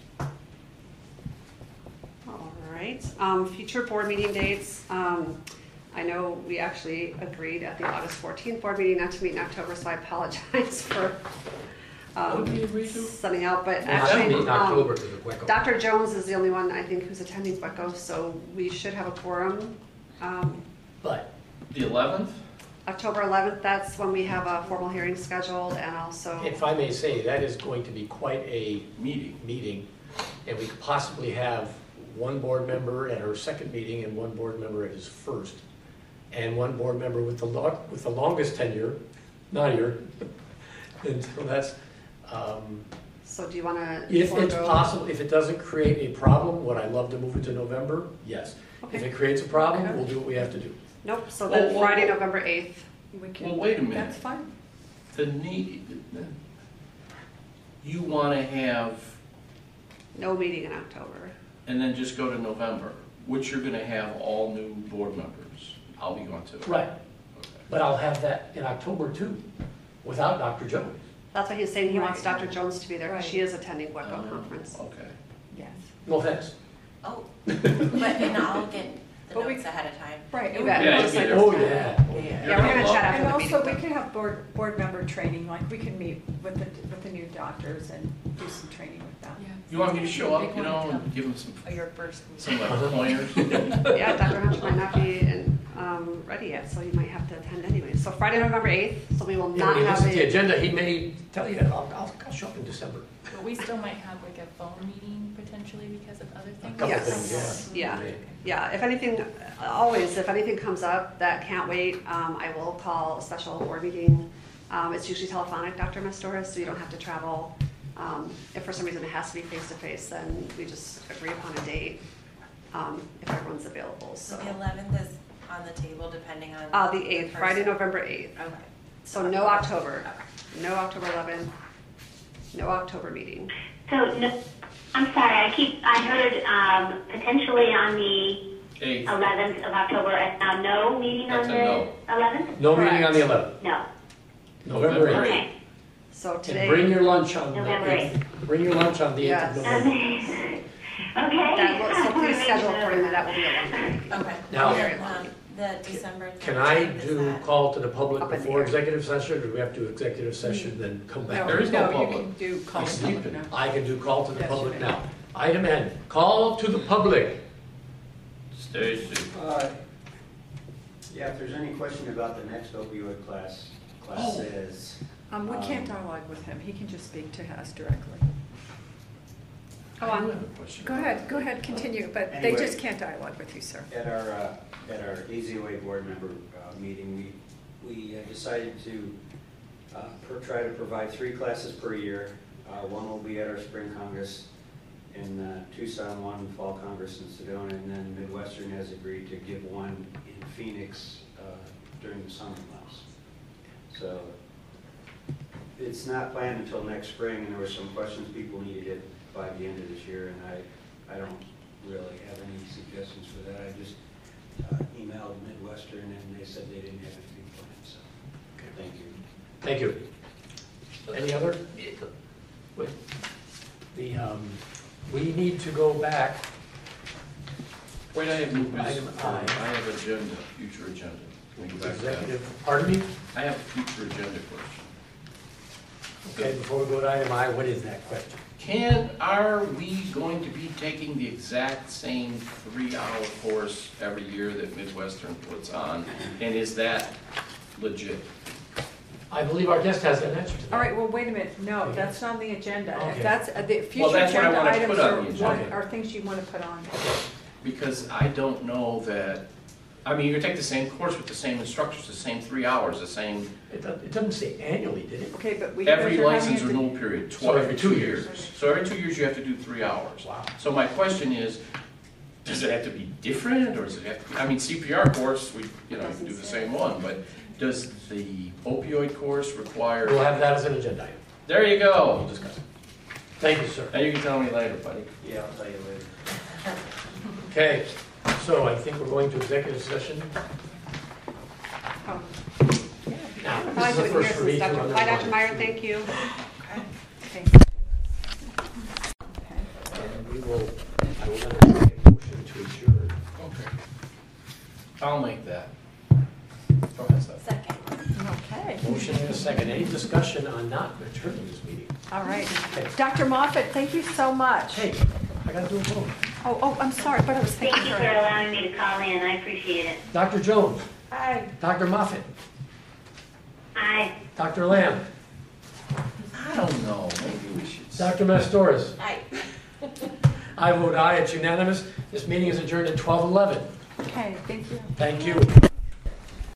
All right, future board meeting dates. I know we actually agreed at the August 14th board meeting not to meet in October, so I apologize for What did we agree to? sending out, but well, that'll actually, be in October because of WECO. Dr. Jones is the only one, I think, who's attending WECO, so we should have a quorum. But The 11th? October 11th, that's when we have a formal hearing scheduled, and also, if I may say, that is going to be quite a Meeting. meeting, and we could possibly have one board member at her second meeting and one board member at his first, and one board member with the longest tenure, not here. And so that's, so do you want to? if it's possible, if it doesn't create a problem, would I love to move it to November? Yes. If Okay. it creates a problem, Okay. we'll do what we have to do. Nope, so then Well, Friday, well- November 8th. We can- Well, wait a minute. That's fine. You want to have, No meeting in October. and then just go to November, which you're going to have all new board members. I'll be gone too. Right, Okay. but I'll have that in October too, without Dr. Jones. That's why he's saying he wants Right. Dr. Jones to be there, because Right. she is attending WECO conference. Okay. Yes. No offense. Oh, but and I'll get the But we- notes ahead of time. Right. You and bet. we- Yeah, Just you'll be like- there. Oh, yeah. Yeah, we're gonna chat after And the meeting. also, we could have board member training, like we could meet with the new doctors and do some training with them. You want me to show up, you know, and give them Oh, your first. some like pointers? Yeah, Dr. Hunter might not be ready yet, so you might have have to attend anyway. So Friday, November 8th, so we will Yeah, not when he have looks at the the, agenda, he may tell you, I'll show up in December. But we still might have like a phone meeting potentially because of other things. Couple Yes. things, yeah, Okay. yeah. If anything, always, if anything comes up that can't wait, I will call a special board meeting. It's usually telephonic, Dr. Mastoris, so you don't have to travel. If for some reason it has to be face-to-face, then we just agree upon a date, if everyone's available, So so. the 11th is on the table depending on. The 8th, Friday, person. November 8th. Okay. So no October, no October 11th, no October meeting. So, no, I'm sorry, I heard potentially on the 8th, 11th of October, and no meeting on That's a the no. 11th? No meeting on the Correct. 11th, No. November 8th. Okay. So And today. bring your lunch on the November 8th. Bring your lunch on the 8th of Yes. November. Okay. That will, so please schedule accordingly, that will be a long meeting. Okay. Now- Very long. The December. Can I 13th, is do that- call to the public Up in the before air. executive session, or do we have to do executive session, then come back? There is no You public. can do call He's to public sleeping. now. I can do call to the Yes, you public may. now. Item N, call to the public. Stacy. Yeah, if there's any question about the next opioid classes, We can't dialogue with him, he can just speak to us directly. Go I on. do have a question. Go ahead, continue, but they Anyway. just can't dialogue with you, sir. at our AZOA board member meeting, we decided to try to provide 3 classes per year. One will be at our spring congress in Tucson, one in fall congress in Sedona, and then Midwestern has agreed to give one in Phoenix during the summer months. So it's not planned until next spring, and there were some questions people needed it by the end of this year, and I don't really have any suggestions for that. I just emailed Midwestern, and they said they didn't have anything planned, so, thank you. Thank you. Any other? Wait. We need to go back. Wait, I have new business. Item I. I have agenda, future agenda. Can we go back to that? Executive, pardon me? I have a future agenda question. Okay, before we go to item I, what is that question? Are we going to be taking the exact same 3-hour course every year that Midwestern puts on? And is that legit? I believe our guest has an answer to that. All right, well, wait a minute, no, that's not on the agenda. Okay. If that's, the Well, future that's what I agenda wanna items put on the agenda. are things you want to put on. Because I don't know that, I mean, you take the same course with the same instructors, the same 3 hours, the same, It doesn't say annually, did it? Okay, but we. every guys are having license a- renewal period, So every 2 years. So every 2 years you have to do 3 hours. Wow. So my question is, does it have to be different, or does it have to, I mean, CPR course, we, you know, do the same one, but does the opioid course require? We'll have that as an agenda item. There you We'll go. discuss it. Thank you, sir. Now you can tell me later, buddy. Yeah, I'll tell you later. Okay, so I think we're going to executive session. Oh. Now, I this like is the to first hear for me some to stuff. Bye, Dr. understand. Meyer, thank you. Okay. And we will, I will entertain a motion to adjourn. Okay. I'll make that. Go ahead, Seth. Second. Okay, Motion and a second. Any discussion on not returning this meeting? all right. Okay. Dr. Moffett, thank you so much. Hey, I gotta do a vote. Oh, I'm sorry, but I was Thank thinking you for. for allowing me to call in, I appreciate it. Dr. Jones, Hi. Dr. Moffett, Aye. Dr. Lamb, I don't know, maybe we should. Dr. Mastoris. Aye. I vote aye, it's unanimous. This meeting is adjourned at 12:11. Okay, thank you. Thank you.